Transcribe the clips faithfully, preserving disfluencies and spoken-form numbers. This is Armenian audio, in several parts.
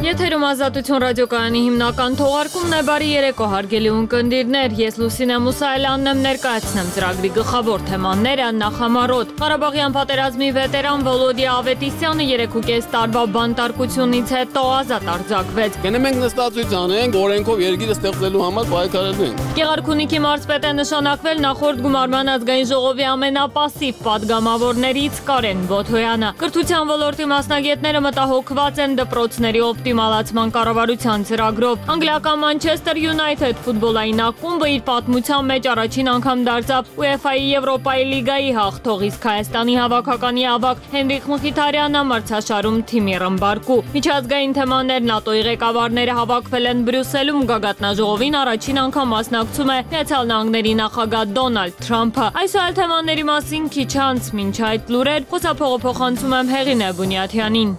Եթերում Ազատություն ռադիոկայանի հիմնական թողարկումն է, բարի երեկո հարգելի ունկնդիրներ, ես Լուսինե Մուսայելյանն եմ, ներկայացնեմ ծրագրի գլխավոր թեմաները նախամարոտ։ Ղարաբաղյան պատերազմի վետերան Վոլոդի Ավետիսյանը երեքուկես տարվա բանտարկությունից հետո ազատ արձակվեց։ Գնեմ ենք նստածույց անենք, օրենքով երկիրը ստեղծելու համար պայքարելու ենք։ Գեղարքունիքի մարզպետ է նշանակվել նախորդ գումարման ազգային ժողովի ամենապասիվ պատգամավորներից Կարեն Բոթոյանը։ Կրթության ոլորտի մասնագետները մտահոգված են դպրոցների օպտիմալացման կառավարության ծրագրով։ Անգլիական Manchester United ֆուտբոլային ակումբը իր պատմության մեջ առաջին անգամ դարձավ UEFA-ի Եվրոպայի լիգայի հաղթող, իսկ Հայաստանի հավաքականի ավագ Հենրիկ Մխիթարյանը մրցաշարում թիմի ռմբարկու։ Միջազգային թեմաներ ՆԱՏՕ-ի ղեկավարները հավաքվել են Բրյուսելում, գագաթնաժողովին առաջին անգամ մասնակցում է Միացյալ Նահանգների նախագահ Դոնալդ Թրամփը։ Այս այլ թեմաների մասին քիչ անց, մինչ այդ լուրեր, խոսափողը փոխանցում եմ Հեղինե Բունյաթյանին։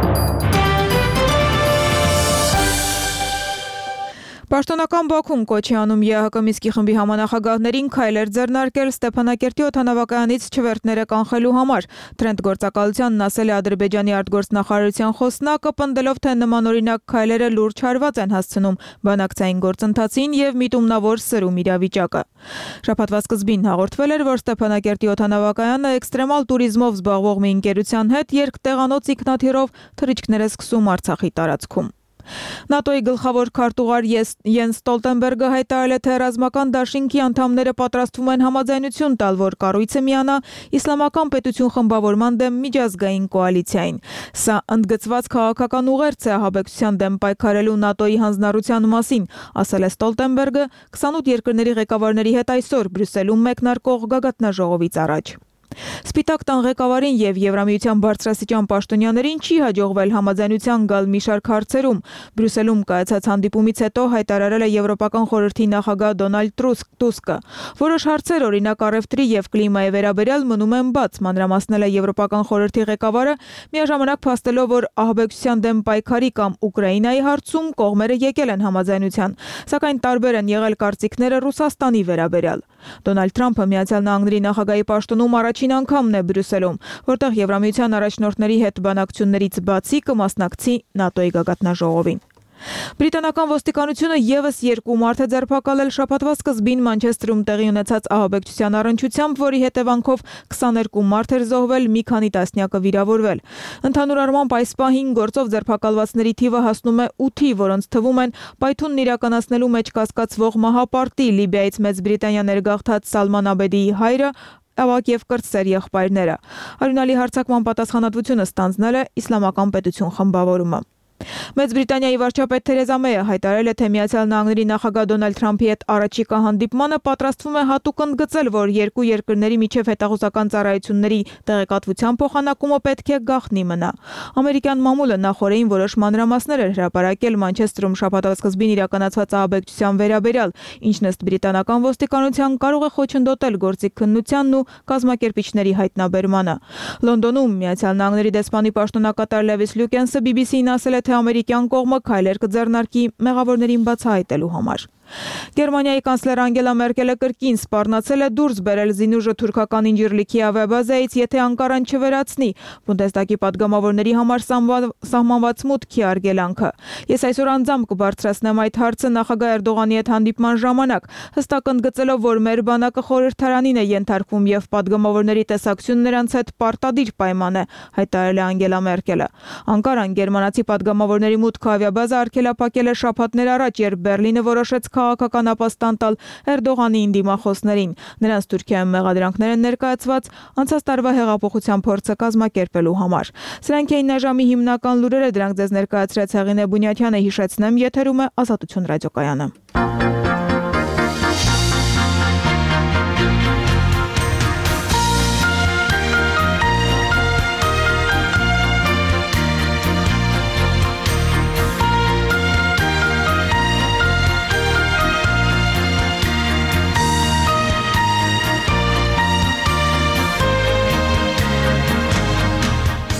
Պաշտոնական Բաքուն կոչ է անում ԵԱՀԿ Մինսկի խմբի համանախագահներին քայլեր ձեռնարկել Ստեփանակերտի օդանավակայանից չվերթները կանխելու համար։ Թրենդ գործակալությանն ասել է Ադրբեջանի արտգործնախարարության խոսնակը, պնդելով, թե նմանօրինակ քայլերը լուրջ հարված են հասցնում բանակցային գործընթացին եւ միտումնավոր սրում իրավիճակը։ Շաբաթվա սկզբին հաղորդվել էր, որ Ստեփանակերտի օդանավակայանը էքստրեմալ տուրիզմով զբաղվող մի ընկերության հետ երկտեղանոց ինքնաթիռով թռիչքներ է սկսում Արցախի տարածքում։ ՆԱՏՕ-ի գլխավոր քարտուղար Յենս Ստոլտենբերգը հայտարարել է, թե ռազմական դաշինքի անդամները պատրաստվում են համաձայնություն տալ, որ կառույցը միանա իսլամական պետություն խմբավորման դեմ միջազգային կոալիցիային։ Սա ընդգծված քաղաքական ուղերձ է ահաբեկչության դեմ պայքարելու ՆԱՏՕ-ի հանձնառության մասին, ասել է Ստոլտենբերգը քսանութ երկրների ղեկավարների հետ այսօր Բրյուսելում մեկնարկող գագաթնաժողովից առաջ։ Սպիտակ տան ղեկավարին եւ Եվրամիության բարձրաստիճան պաշտոնյաներին չի հաջողվել համաձայնության գալ մի շարք հարցերում։ Բրյուսելում կայացած հանդիպումից հետո հայտարարել է Եվրոպական խորհրդի նախագահ Դոնալդ Տուսկը։ Որոշ հարցեր, օրինակ առևտրի եւ կլիմայի վերաբերյալ, մնում են բաց, մանրամասնել է Եվրոպական խորհրդի ղեկավարը, միաժամանակ փաստելով, որ ահաբեկչության դեմ պայքարի կամ Ուկրաինայի հարցում կողմերը եկել են համաձայնության, սակայն տարբեր են եղել կարծիքները Ռուսաստանի վերաբերյալ։ Դոնալդ Թրամփը Միացյալ Նահանգների նախագահի պաշտոնում առաջին անգամն է Բրյուսելում, որտեղ Եվրամիության առաջնորդների հետ բանակցություններից բացի կմասնակցի ՆԱՏՕ-ի գագաթնաժողովին։ Բրիտանական ոստիկանությունը եւս երկու մարդ է ձերբակալել շաբաթվա սկզբին Մանչեսթերում տեղի ունեցած ահաբեկչության առնչությամբ, որի հետևանքով քսաներկու մարդ էր զոհվել, մի քանի տասնյակը վիրավորվել։ Ընդհանուր առմամբ այս պահին գործով ձերբակալվածների թիվը հասնում է ութի, որոնց թվում են պայթունն իրականացնելու մեջ կասկածվող մահապարտի Լիբիայից Մեծ Բրիտանիա ներգաղթած Սալման Աբեդիի հայրը, ավագ եւ կրտսեր եղբայրները։ Արյունալի հարձակման պատասխանատվությունը ստանձնել է Իսլամական պետություն խմբավորումը։ Մեծ Բրիտանիայի վարչապետ Թերեզա Մեյը հայտարարել է, թե Միացյալ Նահանգների նախագահ Դոնալդ Թրամփի հետ առաջիկա հանդիպմանը պատրաստվում է հատուկ ընդգծել, որ երկու երկրների միջև հետախուզական ծառայությունների տեղեկատվության փոխանակումը պետք է գաղտնի մնա։ Ամերիկյան մամուլը նախորդին որոշ մանրամասներ էր հրապարակել Մանչեսթերում շաբաթվա սկզբին իրականացված ահաբեկչության վերաբերյալ, ինչն ըստ բրիտանական ոստիկանության կարող է խոչընդոտել գործի քննությանն ու կազմակերպիչների հայտնաբերմանը։ Լոնդոնում Միացյալ Նահանգների դեսպանի պաշտոնակատար Լևիս Լյուկենսը բի բի սի-ին ասել է, թե ամերիկյան կողմը քայլեր կձեռնարկի մեղավորներին բացահայտելու համար։ Գերմանիայի կանցլեր Անգելա Մերկելը կրկին սպառնացել է դուրս բերել զինուժը թուրքական Ինջիրլիքի ավիաբազայից, եթե Անկարան չվերացնի Բունդեստագի պատգամավորների համար սահմանված մուտքի արգելանքը։ Ես այսօր անձամբ կբարձրացնեմ այդ հարցը նախագահ Էրդողանի հետ հանդիպման ժամանակ, հստակ ընդգծելով, որ մեր բանակը խորհրդարանին է ենթարկվում եւ պատգամավորների տեսակցությունն նրանց հետ պարտադիր պայման է, հայտարարել է Անգելա Մերկելը։ Անկարան գերմանացի պատգամավորների մուտքը ավիաբազա արգելափակել է շաբաթներ առաջ, երբ Բերլինը որոշեց քաղաքական ապաստան տալ Էրդողանի դիմախոսներին։ Նրանց Թուրքիայում մեղադրանքներ են ներկայացված անցած տարվա հեղափոխության փորձը կազմակերպելու համար։ Սրանք էին այժմի հիմնական լուրերը, դրանք ձեզ ներկայացրեց Հեղինե Բունյաթյանը, հիշեցնեմ, եթերում է Ազատություն ռադիոկայանը։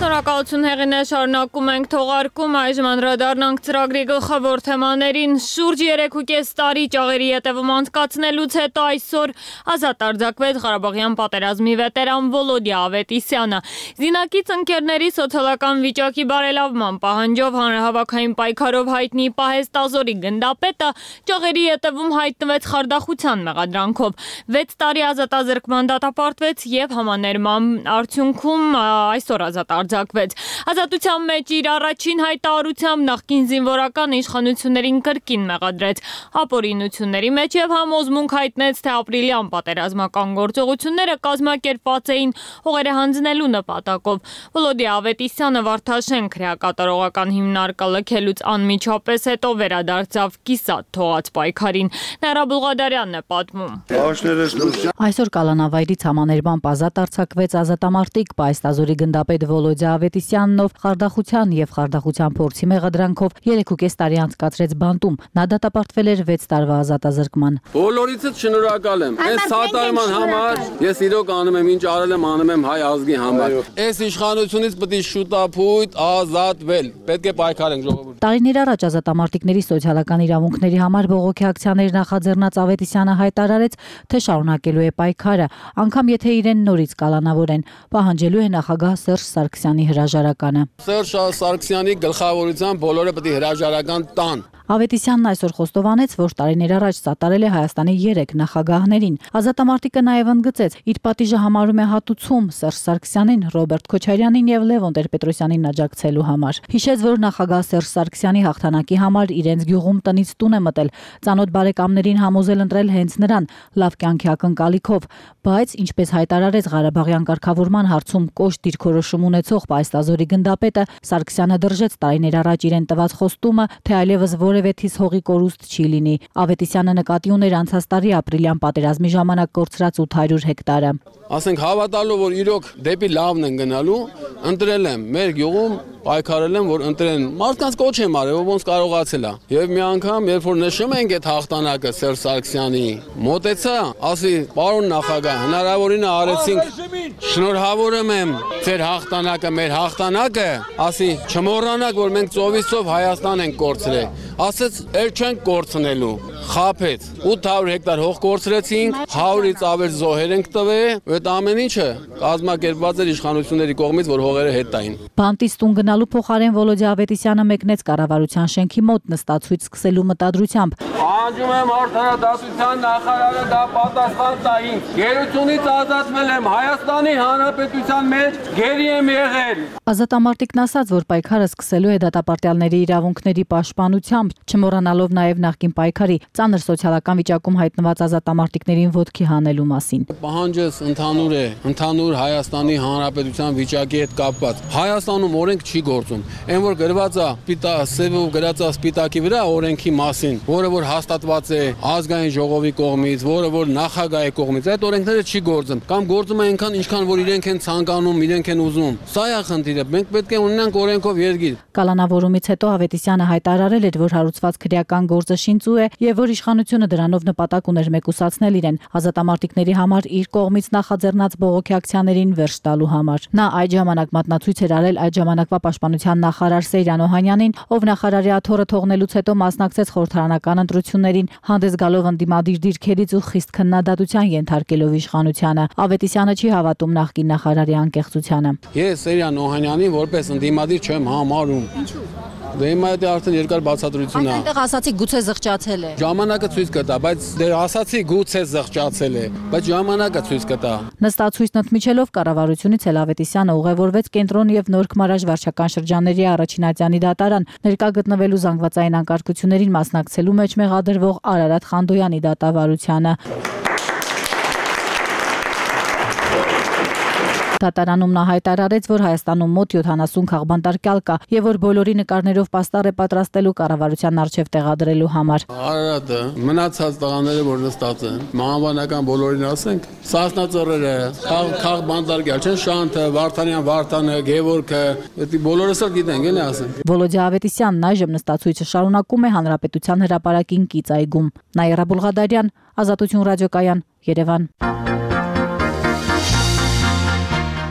Շնորհակալություն Հեղինե, շարունակում ենք թողարկում, այժմ անդրադառնանք ծրագրի գլխավոր թեմաներին։ Շուրջ երեք ու կես տարի ճաղերի ետևում անցկացնելուց հետո այսօր ազատ արձակվեց Ղարաբաղյան պատերազմի վետերան Վոլոդիա Ավետիսյանը։ Զինակից ընկերների սոցիալական վիճակի բարելավման պահանջով հանրահավաքային պայքարով հայտնի Պահեստ Ազորի գնդապետը ճաղերի ետևում հայտնվեց խարդախության մեղադրանքով։ վեց տարի ազատազրկման դատապարտվեց եւ համաներման արդյունքում այսօր ազատ արձակվեց։ Ազատության մեջ իր առաջին հայտարարությամբ նախկին զինվորական իշխանություններին կրկին մեղադրեց ապօրինությունների մեջ եւ համոզմունք հայտնեց, թե ապրիլյան պատերազմական գործողությունները կազմակերպված էին հողերը հանձնելու նպատակով։ Վոլոդիա Ավետիսյանը Վարդաշեն քրեակատարողական հիմնարկը լքելուց անմիջապես հետո վերադարձավ կիսատ թողած պայքարին։ Նաիրա Բուլղադարյանն է պատմում։ Այսօր Կալանավայրից համաներման ազատ արձակվեց ազատամարտիկ Պահեստ Ազորի գնդապետ Վոլոդիա Ավետիսյանն խարդախության եւ խարդախության փորձի մեղադրանքով երեք ու կես տարի անցկացրեց բանտում։ Նա դատապարտվել էր վեց տարվա ազատազրկման։ Բոլորիցս շնորհակալ եմ։ Այս սատարման համար ես իրոք անում եմ, ինչ արել եմ, անում եմ հայ ազգի համար։ Այս իշխանությունից պետք է շուտապույտ ազատվել։ Պետք է պայքարենք ժողովուրդ։ Տարիներ առաջ ազատամարտիկների սոցիալական իրավունքների համար բողոքի ակցիաներ նախաձեռնած Ավետիսյանը հայտարարեց, թե շարունակելու է պայքարը, անգամ եթե իրեն նորից կալանավորեն, պահանջելու է նախագահ Սերժ Սարգսյանի հրաժարականը։ Սերժ Սարգսյանի գլխավորությամբ բոլորը պետք է հրաժարական տան։ Ավետիսյանն այսօր խոստովանեց, որ տարիներ առաջ սատարել է Հայաստանի երեք նախագահներին։ Ազատամարտիկը նաև ընդգծեց, իր պատիժը համարում է հատուցում Սերժ Սարգսյանին, Ռոբերտ Քոչարյանին եւ Լևոն Տեր-Պետրոսյանին աջակցելու համար։ Հիշեց, որ նախագահ Սերժ Սարգսյանի հաղթանակի համար իրենց գյուղում տնից տուն է մտել, ծանոթ բարեկամներին համոզել ընտրել հենց նրան, լավ կյանքի ակնկալիքով, բայց ինչպես հայտարարեց Ղարաբաղյան կարգավորման հարցում կոշտ դիրքորոշում ունեցող Պահեստ Ազորի գնդապետը, Սարգսյանը դրժեց տարիներ առաջ իրեն տված խոստումը, թե այլևս որևէ թիս հողի կորուստ չի լինի։ Ավետիսյանը նկատի ուներ անցած տարի ապրիլյան պատերազմի ժամանակ կորցրած ութ հարյուր հեկտարը։ Ասենք հավատալով, որ իրոք դեպի լավն են գնալու, ընտրել եմ մեր գյուղում, պայքարել եմ, որ ընտրեն։ Մարդկանց կոչ եմ արել, ոնց կարողացել է։ Եվ մի անգամ, երբ որ նշում ենք այդ հաղթանակը Սերժ Սարգսյանի, մոտեցա, ասի, պարոն նախագահ, հնարավորինը արեցինք, շնորհավորում եմ ձեր հաղթանակը, մեր հաղթանակը, ասի, չմոռանաք, որ մենք ծովից ծով Հայաստան ենք կորցրել։ Ասեց, «Էլ չենք կորցնելու», խաբեց։ ութ հարյուր հեկտար հող կորցրեցինք, հարյուրից ավել զոհեր ենք տվել, այդ ամեն ինչը կազմակերպված էր իշխանությունների կողմից, որ հողերը հետ տային։ Բանտից տուն գնալու փոխարեն Վոլոդիա Ավետիսյանը մեկնեց կառավարության շենքի մոտ նստացույց սկսելու մտադրությամբ։ Պահանջում եմ արդարադատության նախարարը դա պատասխան տա ինձ։ Գերությունից ազատվել եմ, Հայաստանի Հանրապետության մեջ գերի եմ եղել։ Ազատամարտիկն ասաց, որ պայքարը սկսելու է դատապարտյալների իրավունքների պաշտպանությամբ, չմոռանալով նաև նախկին պայքարի ծանր սոցիալական վիճակում հայտնված ազատամարտիկներին ոտքի հանելու մասին։ Պահանջս ընդհանուր է, ընդհանուր Հայաստանի Հանրապետության վիճակի հետ կապված։ Հայաստանում օրենք չի գործում։ Այն որ գրված է սպիտա սևով գրած է սպիտակի վրա օրենքի մասին, որը որ հաստատված է ազգային ժողովի կողմից, որը որ նախագահի կողմից, այդ օրենքները չի գործում կամ գործում է այնքան, ինչքան որ իրենք են ցանկանում, իրենք են ուզում։ Սա է խնդիրը։ Մենք պետք է ունենանք օրենքով երկիր։ Կալանավորումից հետո Ավետիսյանը հայտարարել էր, որ հարուցված քրեական գործը շինծու է եւ որ իշխանությունը դրանով նպատակ ուներ մեկուսացնել իրեն ազատամարտիկների համար իր կողմից նախաձեռնած բողոքի ակցիաներին վերջ տալու համար։ Նա այդ ժամանակ մատնացույց էր արել այդ ժամանակվա պաշտպանության նախարար Սեյրան Օհանյանին, ով նախարարի աթոռը թողնելուց հետո մասնակցեց խորհրդարանական ընտրություններին, հանդես գալով ընդդիմադիր դիրքերից ու խիստ քննադատության ենթարկելով իշխանությանը։ Ավետիսյանը չի հավատում նախկին նախարարի անկեղծությանը։ Ես Սեյրան Օհանյանին որպես ընդդիմադիր չեմ համարում։ Դե հիմա դա արդեն երկար բացատրություն է։ Այնտեղ ասացի գուցե զղջացել է։ Ժամանակը ցույց կտա, բայց դե ասացի գուցե զղջացել է, բայց ժամանակը ցույց կտա։ Նստացույցն ընդմիջելով կառավարությունից էլ Ավետիսյանը ուղևորվեց կենտրոն եւ Նոր Քմարաժ վարչական շրջանների առաջին ատյանի դատարան, ներկա գտնվելու զանգվածային անկարգություններին մասնակցելու մեջ մեղադրվող Արարատ Խանդոյանի դատավարությանը։ Դատարանում նա հայտարարեց, որ Հայաստանում մոտ յոթանասուն քաղբանտարկյալ կա եւ որ բոլորի նկարներով պաստառ է պատրաստելու կառավարության արչեւ տեղադրելու համար։ Արարատը մնացած տղաները որ նստած են, մահվանական բոլորին ասենք, Սասնածռերը, քաղբանտարկյալ չեն, Շանթը, Վարդանյան Վարդանը, Գևորգը, դա բոլորս էլ գիտենք, էլի ասենք։ Վոլոդիա Ավետիսյանն այժմ նստացույցը շարունակում է Հանրապետության հրապարակին կից այգում։ Նաիրա Բուլղադարյան, Ազատություն ռադիոկայան, Երևան։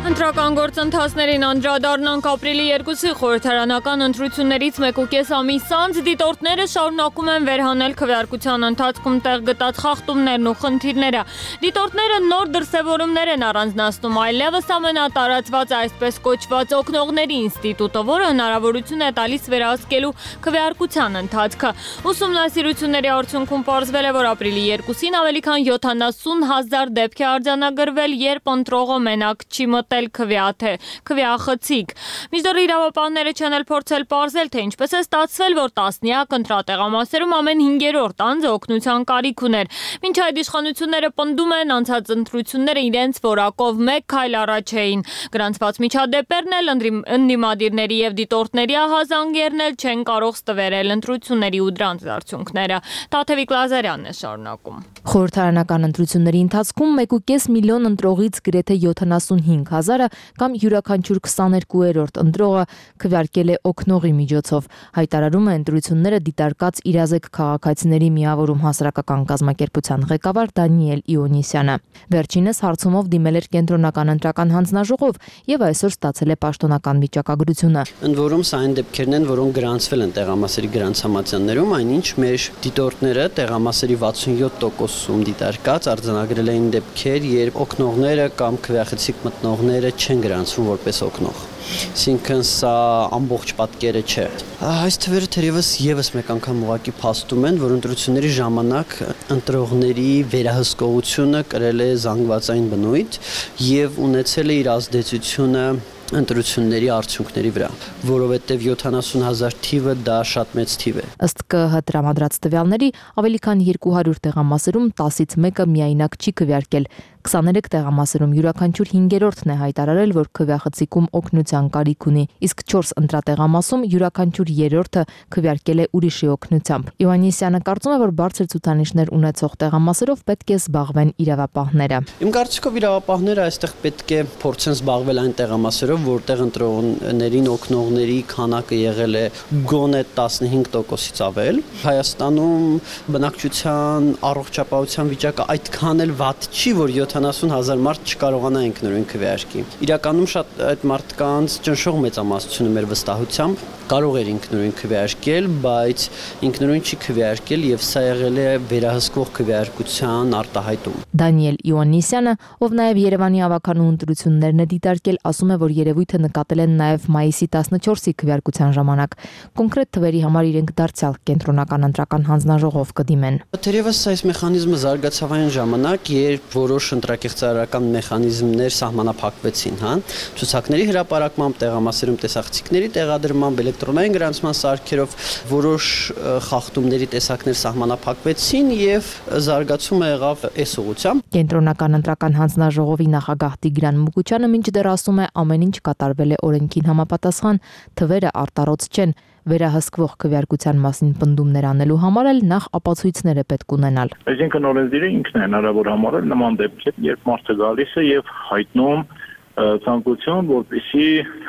Ընտրական գործընթացներին անդրադառնանք ապրիլի երկուսի խորհրդարանական ընտրություններից մեկուկես ամիս անց դիտորդները շարունակում են վերհանել քվեարկության ընթացքում տեղ գտած խախտումներն ու խնդիրները։ Դիտորդները նոր դրսևորումներ են առանձնացնում այլևս ամենատարածված այսպես կոչված օգնողների ինստիտուտը, որը հնարավորություն է տալիս վերահսկելու քվեարկության ընթացքը։ Ուսումնասիրությունների արդյունքում պարզվել է, որ ապրիլի երկուսին ավելի քան յոթանասուն հազար դեպք է արձանագրվել, երբ ընտրողը մենակ չի մտել քվեաթե, քվեախցիկ։ Մինչդեռ իրավապահները չեն էլ փորձել պարզել, թե ինչպես է ստացվել, որ տասնյակ ընտրատեղամասերում ամեն հինգերորդ անձը օգնության կարիք ուներ։ Մինչ այդ իշխանությունները պնդում են, անցած ընտրությունները իրենց որակով մեկ քայլ առաջ էին։ Գրանցված միջադեպերն էլ ընդդիմադիրների եւ դիտորդների ահազանգերն էլ չեն կարող ստվերել ընտրությունների ու դրանց արդյունքները։ Տաթևիկ Լազարյանն է շարունակում։ Խորհրդարանական ընտրությունների ընթացքում մեկուկես միլիոն ընտրողից գրեթե յոթանասունհինգ հազարը կամ յուրաքանչյուր քսաներկուերորդ ընտրողը քվեարկել է օգնողի միջոցով, հայտարարում է ընտրությունները դիտարկած իրազեկ քաղաքացիների միավորում հասարակական կազմակերպության ղեկավար Դանիել Իոնիսյանը։ Վերջինս հարցումով դիմել էր կենտրոնական ընտրական հանձնաժողով եւ այսօր ստացել է պաշտոնական վիճակագրությունը։ Ընդ որում սա այն դեպքերն են, որոնք գրանցվել են տեղամասերի գրանցամատյաններում, այնինչ մեր դիտորդները տեղամասերի վաթսունյոթ տոկոսում դիտարկած արձանագրել էին դեպքեր, երբ օգնողները կամ քվեախցիկ մտնողները չեն գրանցվում որպես օգնող։ Այսինքն սա ամբողջ պատկերը չէ։ Այս թվերը թերևս եւս մեկ անգամ ուղղակի փաստում են, որ ընտրությունների ժամանակ ընտրողների վերահսկողությունը կրել է զանգվածային բնույթ եւ ունեցել է իր ազդեցությունը ընտրությունների արդյունքների վրա, որովհետև յոթանասուն հազար թիվը դա շատ մեծ թիվ է։ Ըստ ԿԸՀ տրամադրած տվյալների, ավելի քան երկու հարյուր տեղամասերում տասից մեկը միայնակ չի քվեարկել, քսաներեք տեղամասերում յուրաքանչյուր հինգերորդն է հայտարարել, որ քվեախցիկում օգնության կարիք ունի, իսկ չորս ընտրատեղամասում յուրաքանչյուր երրորդը քվեարկել է ուրիշի օգնությամբ։ Իոաննիսյանը կարծում է, որ բարձր ցուցանիշներ ունեցող տեղամասերով պետք է զբաղվեն իրավապահները։ Իմ կարծիքով իրավապահները այստեղ պետք է փորձեն զբաղվել այն տեղամասերով, որտեղ ընտրողներին օգնողների քանակը եղել է գոնե տասնհինգ տոկոսից ավել։ Հայաստանում բնակչության առողջապահության վիճակը այդքան էլ վատ չի, որ յոթանասուն հազար մարդ չկարողանա ինքնուրույն քվեարկի։ Իրականում շատ այդ մարդկանց ճնշող մեծամասնությունը մեր վստահությամբ կարող էր ինքնուրույն քվեարկել, բայց ինքնուրույն չի քվեարկել եւ սա եղել է վերահսկվող քվեարկության արտահայտում։ Դանիել Իոաննիսյանը, ով նաեւ Երևանի ավականու ընտրություններն է դիտարկել, ասում է, որ երևույթը նկատել են նաեւ մայիսի տասնչորսի քվեարկության ժամանակ։ Կոնկրետ թվերի համար իրենք դարձյալ կենտրոնական ընտրական հանձնաժողով կդիմեն։ Թերևս այս մեխանիզմը զարգացավ այն ժամանակ, երբ որոշ ընտրակեղծարարական մեխանիզմներ սահմանափակվեցին, հա, ցուցակների հրապարակմամբ, տեղամասերում տեսախցիկների տեղադրմամբ, էլեկտրոնային գրանցման սարքերով որոշ խախտումների տեսակներ սահմանափակվեցին եւ զարգացումը եղավ այս ուղղությամբ։ Կենտրոնական ընտրական հանձնաժողովի նախագահ Տիգրան Մուկուչյանը մինչդեռ ասում է, ամեն ինչ կատարվել է օրենքին համապատասխան, թվերը արտառոց չեն։ Վերահսկվող քվեարկության մասին պնդումներ անելու համար էլ նախ ապացույցներ է պետք ունենալ։ Այսինքն օրենսդիրը ինքն է հնարավոր համարել նման դեպքեր, երբ մարդը գալիս է եւ հայտնում ցանկություն, որպեսզի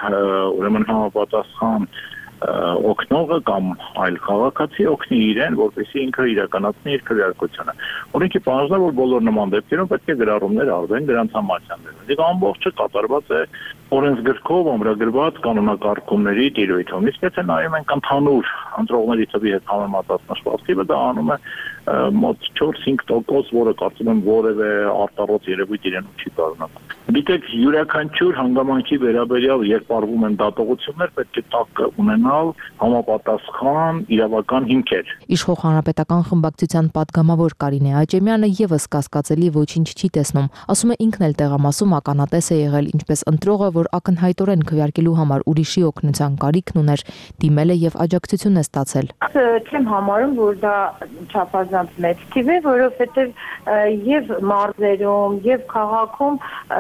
ուրեմն համապատասխան օգնողը կամ այլ քաղաքացի օգնի իրեն, որպեսզի ինքը իրականացնի իր քվեարկությունը։ Օրենքի պահանջն է, որ բոլոր նման դեպքերում պետք է գրառումներ արվեն դրանց համաձայնվել։ Դիք ամբողջը կատարված է օրենսգրքով ամրագրված կանոնակարգումների տիրույթում։ Իսկ եթե նայում ենք ընդհանուր ընտրողների թվի հետ համեմատած նշվածքը, դա անում է մոտ չորս-հինգ տոկոս, որը կարծում եմ որևէ արտառոց երևույթ իրենում չի կազմում։ Գիտեք, յուրաքանչյուր հանգամանքի վերաբերյալ երբ արվում են դատողություններ, պետք է տակ ունենալ համապատասխան իրավական հիմքեր։ Իշխող հանրապետական խմբակցության падգամավոր Կարինե Աճեմյանը եւս կասկածելի ոչինչ չի տեսնում։ Ասում է ինքն էլ տեղամասում ականատես է եղել, ինչպես ընտրողը, որ ակնհայտորեն քվեարկելու համար ուրիշի օգնության կարիքն ուներ, դիմել է եւ աջակցություն է ստացել։ Չեմ համարում, որ դա չափազանց մեծ թիվ է, որովհետեւ եւ մարզերում եւ քաղաքում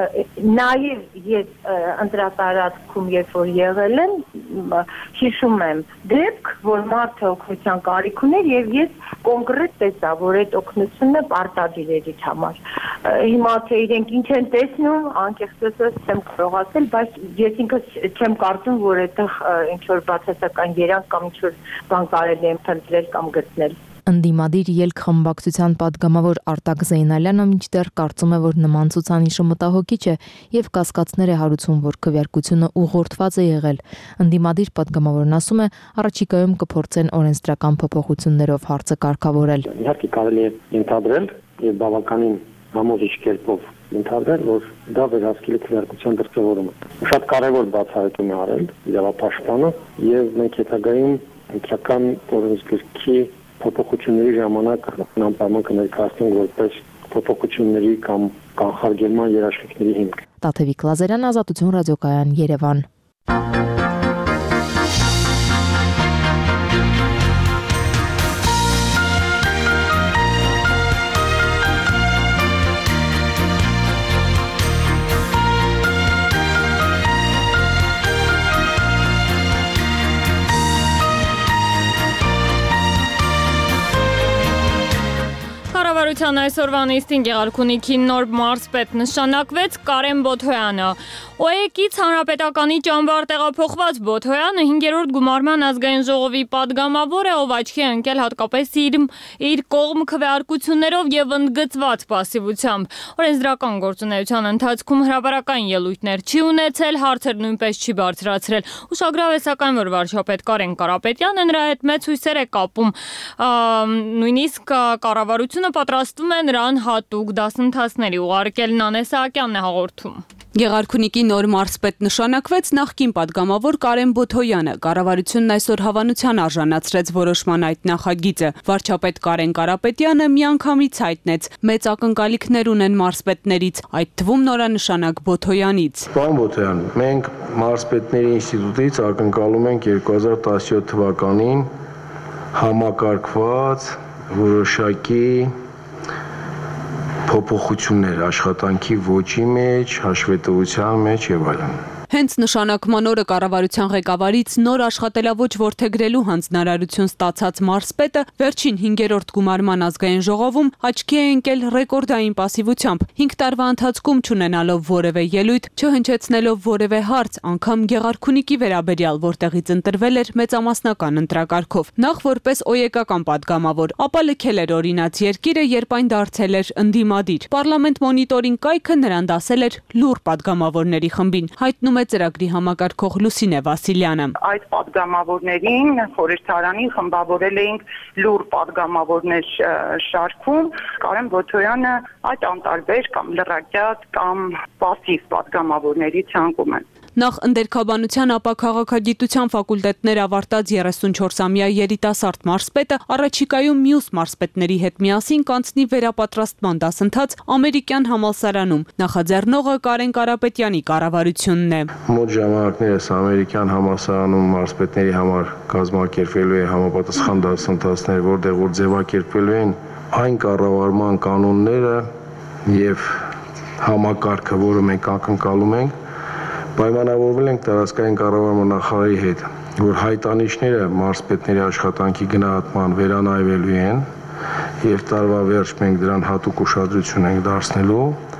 նաեւ ես ընտրատարածքում երբ որ եղել եմ, հիշում եմ դեպք, որ մարդը օգնության կարիք ուներ եւ ես կոնկրետ տեսա, որ այդ օգնությունը պարտադիր էր իր համար։ Հիմա թե իրենք ինչ են տեսնում, անկեղծս չեմ կարող ասել, բայց ես ինքս չեմ կարծում, որ այդտեղ ինչ որ բացասական երանգ կամ ինչ որ բան կարելի է փնտրել կամ գտնել։ Ընդդիմադիր ելք խմբակցության պատգամավոր Արտակ Զեյնալյանը մինչդեռ կարծում է, որ նման ցուցանիշը մտահոգիչ է եւ կասկածներ է հարուցում, որ քվեարկությունը ուղղորդված է եղել։ Ընդդիմադիր պատգամավորն ասում է, առաջիկայում կփորձեն օրենսդրական փոփոխություններով հարցը կարգավորել։ Իհարկե կարելի է ընդհանրել եւ բավականին համոզիչ կերպով ընդհանրել, որ դա վերահսկելի քվեարկության դրսևորում է։ Շատ կարևոր բացահայտում է արել իրավապաշտպանը եւ մենք հետագայում ընտրական օրենսգրքի փոփոխությունների ժամանակ անպայման կներկայացնենք որպես փոփոխությունների կամ կանխարգելման երաշխիքների հիմք։ Տաթևիկ Լազարյան, Ազատություն ռադիոկայան, Երևան։ Կառավարության այսօրվա նիստին Գեղարքունիքի նոր մարզպետ նշանակվեց Կարեն Բոթոյանը։ ՕԵԿ-ից Հանրապետականի ճամբար տեղափոխված Բոթոյանը հինգերորդ գումարման ազգային ժողովի պատգամավոր է, ով աչքի է ընկել հատկապես իր, իր կողմ քվեարկություններով եւ ընդգծված պասիվությամբ։ Օրենսդրական գործունեության ընթացքում հրապարական ելույթներ չի ունեցել, հարցեր նույնպես չի բարձրացրել։ Ուշագրավ է սակայն, որ վարչապետ Կարեն Կարապետյանը նրա հետ մեծ հույսեր է կապում, նույնիսկ կառավարությունը պատրաստվում է նրան հատուկ դասընթացների ուղարկել։ Նանե Սահակյանն է հաղորդում։ Գեղարքունիքի նոր մարզպետ նշանակվեց նախկին պատգամավոր Կարեն Բոթոյանը։ Կառավարությունն այսօր հավանության արժանացրեց որոշման այդ նախագիծը։ Վարչապետ Կարեն Կարապետյանը միանգամից հայտնեց, մեծ ակնկալիքներ ունեն մարզպետներից, այդ թվում նորանշանակ Բոթոյանից։ Պարոն Բոթոյան, մենք մարզպետների ինստիտուտից ակնկալում ենք երկու հազար տասնյոթ թվականին համակարգված որոշակի փոփոխություններ աշխատանքի ոճի մեջ, հաշվետվության մեջ եւ այլն։ Հենց նշանակման օրը կառավարության ղեկավարից նոր աշխատելավոճ որդեգրելու հանձնարարություն ստացած մարզպետը վերջին հինգերորդ գումարման ազգային ժողովում աչքի է ընկել ռեկորդային պասիվությամբ, հինգ տարվա ընթացքում չունենալով որևէ ելույթ, չհնչեցնելով որևէ հարց, անգամ Գեղարքունիքի վերաբերյալ, որտեղից ընտրվել էր մեծամասնական ընտրակարգով։ Նախ որպես օեկական պատգամավոր, ապա լքել էր օրինաց երկիրը, երբ այն դարձել էր ընդդիմադիր։ Պարլամենտ մոնիտորինգ կայքը նրան դասել էր լուռ պատգամավորների խմբին, հայտնում է ծրագրի համակարգող Լուսինե Վասիլյանը։ Այդ պատգամավորներին խորհրդարանին խմբավորել էինք լուռ պատգամավորներ շարքում։ Կարեն Բոթոյանը այդ անտարբեր կամ լրակյաց կամ պասիվ պատգամավորների ցանկում է։ Նախ ընդերքաբանության, ապա քաղաքագիտության ֆակուլտետներ ավարտած երեսունչորսամյա երիտասարդ մարզպետը առաջիկայում մյուս մարզպետների հետ միասին կանցնի վերապատրաստման դասընթաց ամերիկյան համալսարանում։ Նախաձեռնողը Կարեն Կարապետյանի կառավարությունն է։ Մոտ ժամանակներս ամերիկյան համալսարանում մարզպետների համար կազմակերպվելու է համապատասխան դասընթացներ, որտեղ որ ձևակերպվելու են այն կառավարման կանոնները եւ համակարգը, որը մենք ակնկալում ենք, պայմանավորվել ենք տարածքային կառավարման նախարարի հետ, որ հայտանիշները մարզպետների աշխատանքի գնահատման վերանայվելու են եւ տարվա վերջ մենք դրան հատուկ ուշադրություն ենք դարձնելու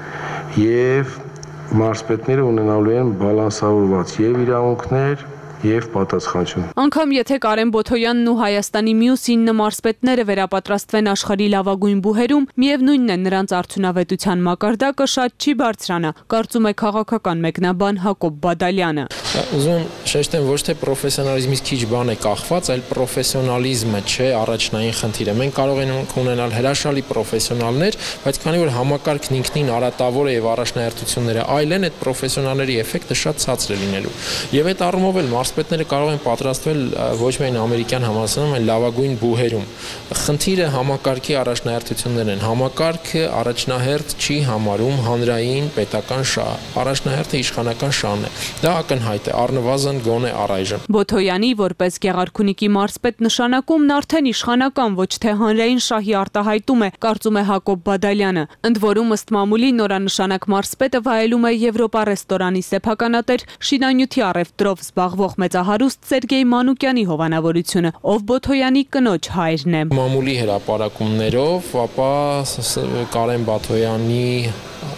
եւ մարզպետները ունենալու են բալանսավորված եւ իրավունքներ եւ պատասխանատվություն։ Անկամ եթե Կարեն Բոթոյանն ու Հայաստանի մյուս ինը մարզպետները վերապատրաստվեն աշխարհի լավագույն բուհերում, միևնույնն է նրանց արդյունավետության մակարդակը շատ չի բարձրանա, կարծում է քաղաքական մեկնաբան Հակոբ Բադալյանը։ Ուզում եմ շեշտեմ, ոչ թե պրոֆեսիոնալիզմից քիչ բան է կախված, այլ պրոֆեսիոնալիզմը չէ առաջնային խնդիրը։ Մենք կարող ենք ունենալ հրաշալի պրոֆեսիոնալներ, բայց քանի որ համակարգն ինքնին արատավոր է եւ առաջնահերթությունները այլ են, այդ պրոֆեսիոնալների էֆեկտը շատ ցածր է լինելու։ Եվ այդ առումով էլ մարզպետները կարող են պատրաստվել ոչ միայն ամերիկյան համալսարանում, այլ լավագույն բուհերում։ Խնդիրը համակարգի առաջնահերթություններն են։ Համակարգը առաջնահերթ չի համարում հանրային պետական շահ։ Առաջնահերթը իշխանական շահն է։ Դա ակնհայտ է, առնվազն գոնե առայժմ։ Բոթոյանի որպես Գեղարքունիքի մարզպետ նշանակումն արդեն իշխանական, ոչ թե հանրային շահի արտահայտում է, կարծում է Հակոբ Բադալյանը։ Ընդ որում ըստ մամուլի նորանշանակ մարզպետը վայելում է Եվրոպա ռեստորանի սեփականատեր շինանյութի առևտրով զբաղվող մեծահարուստ Սերգեյ Մանուկյանի հովանավորությունը, ով Բոթոյանի կնոջ հայրն է։ Մամուլի հրապարակումներով, ապա Կարեն Բոթոյանի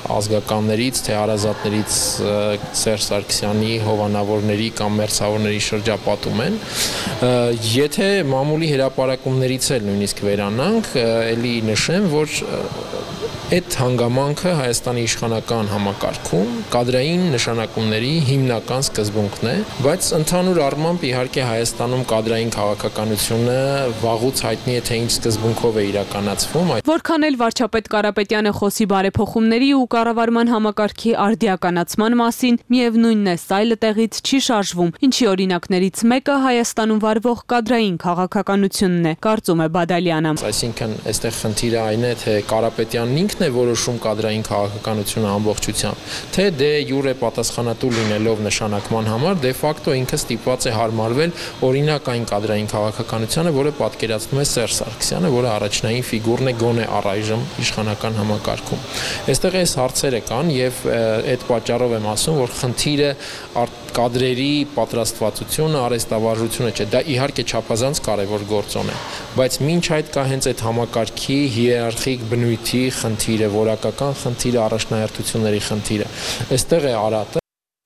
ազգականներից, թե հարազատներից Սերժ Սարգսյանի հովանավորների կամ մերձավորների շրջապատում են։ Եթե մամուլի հրապարակումներից էլ նույնիսկ վերանանք, ելի նշեմ, որ այդ հանգամանքը Հայաստանի իշխանական համակարգում կադրային նշանակումների հիմնական սկզբունքն է, բայց ընդհանուր առմամբ իհարկե Հայաստանում կադրային քաղաքականությունը վաղուց հայտնի է, թե ինչ սկզբունքով է իրականացվում։ Որքան էլ վարչապետ Կարապետյանը խոսի բարեփոխումների ու կառավարման համակարգի արդիականացման մասին, միևնույնն է, սայլը տեղից չի շարժվում, ինչի օրինակներից մեկը Հայաստանում վարվող կադրային քաղաքականությունն է, կարծում է Բադալյանը։ Այսինքն, այստեղ խնդիրը այն է, թե Կարապետյանն ինքն է որոշում կադրային քաղաքականությունը ամբողջությամբ, թե դե յուրե պատասխանատու լինելով նշանակման համար, դե ֆակտո ինքը ստիպված է հարմարվել օրինակ այն կադրային քաղաքականությանը, որը պատկերացնում է Սերժ Սարգսյանը, որը առաջնային ֆիգուրն է գոնե առայժմ իշխանական համակարգում։ Այստեղ այս հարցերը կան եւ այդ պատճառով եմ ասում, որ խնդիրը կադրերի պատրաստվածությունը, արհեստավարժությունը չէ, դա իհարկե չափազանց կարևոր գործոն է, բայց մինչ այդ կա հենց այդ համակարգի հիերարխիկ բնույթի խնդիրը, որակական խնդիրը, առաջնահերթությունների խնդիրը։ Այստեղ է արատը։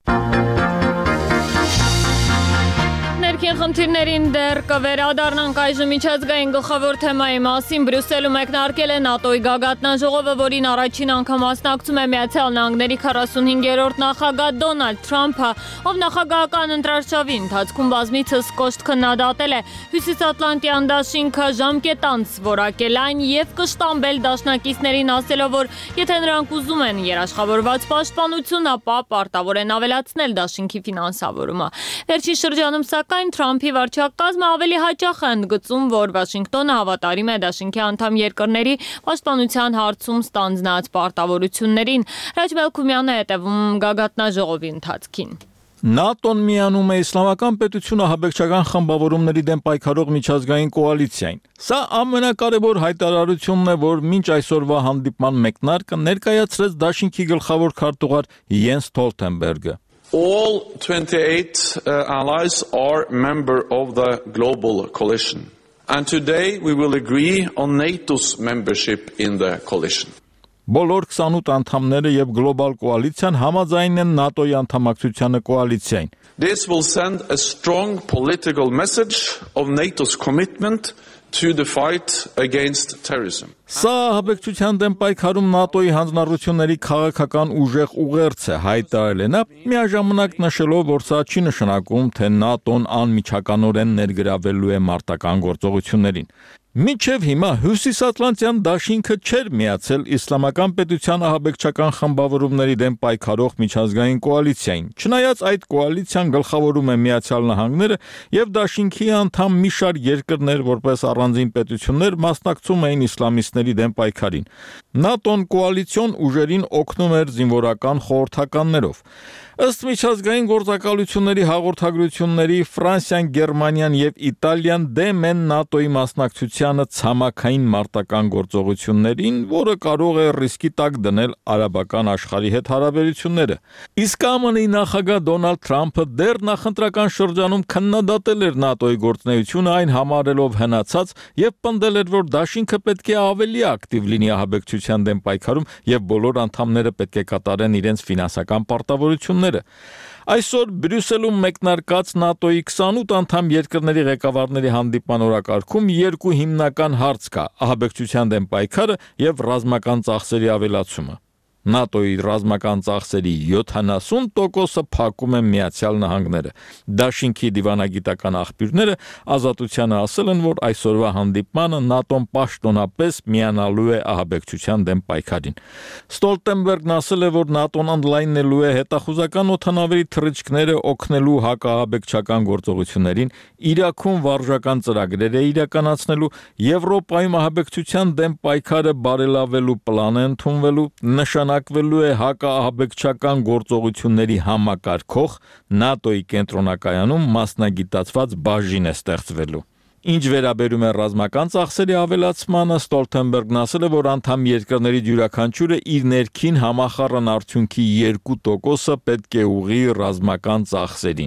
Խնդիրներին դեռ կվերադառնանք այժմ միջազգային գլխավոր թեմայի մասին։ Բրյուսելում մեկնարկել է ՆԱՏՕ-ի գագաթնաժողովը, որին առաջին անգամ մասնակցում է Միացյալ Նահանգների քառասունհինգերորդ նախագահ Դոնալդ Թրամփը, ով նախագահական ընտրարշավի ընթացքում բազմիցս կոշտ քննադատել է Հյուսիսատլանտյան դաշինքը ժամկետանց որակել այն եւ կշտամբել դաշնակիցներին, ասելով, որ եթե նրանք ուզում են երաշխավորված պաշտպանություն, ապա պարտավոր են ավելացնել դաշինքի ֆինանսավորումը։ Վերջին շրջանում սակայն Թրամփի վարչակազմը ավելի հաճախ է ընդգծում, որ Վաշինգտոնը հավատարիմ է դաշինքի անդամ երկրների պաշտպանության հարցում ստանձնած պարտավորություններին։ Ռաջ Մելքումյանը հետևում գագաթնաժողովի ընթացքին։ ՆԱՏՕ-ն միանում է իսլամական պետությունը ահաբեկչական խմբավորումների դեմ պայքարող միջազգային կոալիցիային։ Սա ամենակարևոր հայտարարությունն է, որ մինչ այսօրվա հանդիպման մեկնարկը ներկայացրեց դաշինքի գլխավոր քարտուղար Յենս Ստոլտենբերգը։ All twenty-eight uh, allies are member of the global coalition. And today we will agree on NATO's membership in the coalition. Բոլոր քսանութ անդամները եւ գլոբալ կոալիցիան համաձայն են ՆԱՏՕ-ի անդամակցությանը կոալիցիային։ This will send a strong political message of NATO's commitment to the fight against terrorism. Սա ահաբեկչության դեմ պայքարում ՆԱՏՕ-ի հանձնառությունների քաղաքական ուժեղ ուղերձ է, հայտարարել է նա, միաժամանակ նշելով, որ սա չի նշանակում, թե ՆԱՏՕ-ն անմիջականորեն ներգրավելու է մարտական գործողություններին։ Մինչև հիմա Հյուսիսատլանտյան դաշինքը չէր միացել իսլամական պետության ահաբեկչական խմբավորումների դեմ պայքարող միջազգային կոալիցիային։ Չնայած այդ կոալիցիան գլխավորում է Միացյալ Նահանգները եւ դաշինքի անդամ մի շարք երկրներ, որպես առանձին պետություններ, մասնակցում էին իսլամիստների դեմ պայքարին։ ՆԱՏՕ-ն կոալիցիոն ուժերին օգնում էր զինվորական խորհրդականներով։ Ըստ միջազգային գործակալությունների հաղորդագրությունների Ֆրանսիան, Գերմանիան եւ Իտալիան դեմ են ՆԱՏՕ-ի մասնակցությանը ցամաքային մարտական գործողություններին, որը կարող է ռիսկի տակ դնել արաբական աշխարհի հետ հարաբերությունները։ Իսկ ԱՄՆ-ի նախագահ Դոնալդ Թրամփը դեռ նախընտրական շրջանում քննադատել էր ՆԱՏՕ-ի գործունեությունը, այն համարելով հնացած եւ պնդել էր, որ դաշինքը պետք է ավելի ակտիվ լինի ահաբեկչության դեմ պայքարում եւ բոլոր անդամները պետք է կատարեն իրենց ֆինանսական պարտավորությունները։ Այսօր Բրյուսելում մեկնարկած ՆԱՏՕ-ի քսանութ անդամ երկրների ղեկավարների հանդիպման օրակարգում երկու հիմնական հարց կա՝ ահաբեկչության դեմ պայքարը եւ ռազմական ծախսերի ավելացումը։ ՆԱՏՕ-ի ռազմական ծախսերի յոթանասուն տոկոսը փակում է Միացյալ Նահանգները։ Դաշինքի դիվանագիտական աղբյուրները Ազատությանը ասել են, որ այսօրվա հանդիպմանը ՆԱՏՕ-ն պաշտոնապես միանալու է ահաբեկչության դեմ պայքարին։ Ստոլտենբերգն ասել է, որ ՆԱՏՕ-ն ընդլայնելու է հետախուզական օդանավերի թռիչքները օգնելու հակաահաբեկչական գործողություններին, Իրաքում վարժական ծրագրեր է իրականացնելու, Եվրոպայում ահաբեկչության դեմ պայքարը բարելավելու պլան է ընդունվելու, նշանակվելու է հակաահաբեկչական գործողությունների համակարգող ՆԱՏՕ-ի կենտրոնակայանում մասնագիտացված բաժին է ստեղծվելու։ Ինչ վերաբերում է ռազմական ծախսերի ավելացմանը, Ստոլտենբերգն ասել է, որ անդամ երկրների յուրաքանչյուրը իր ներքին համախառն արդյունքի երկու տոկոսը պետք է ուղղի ռազմական ծախսերին։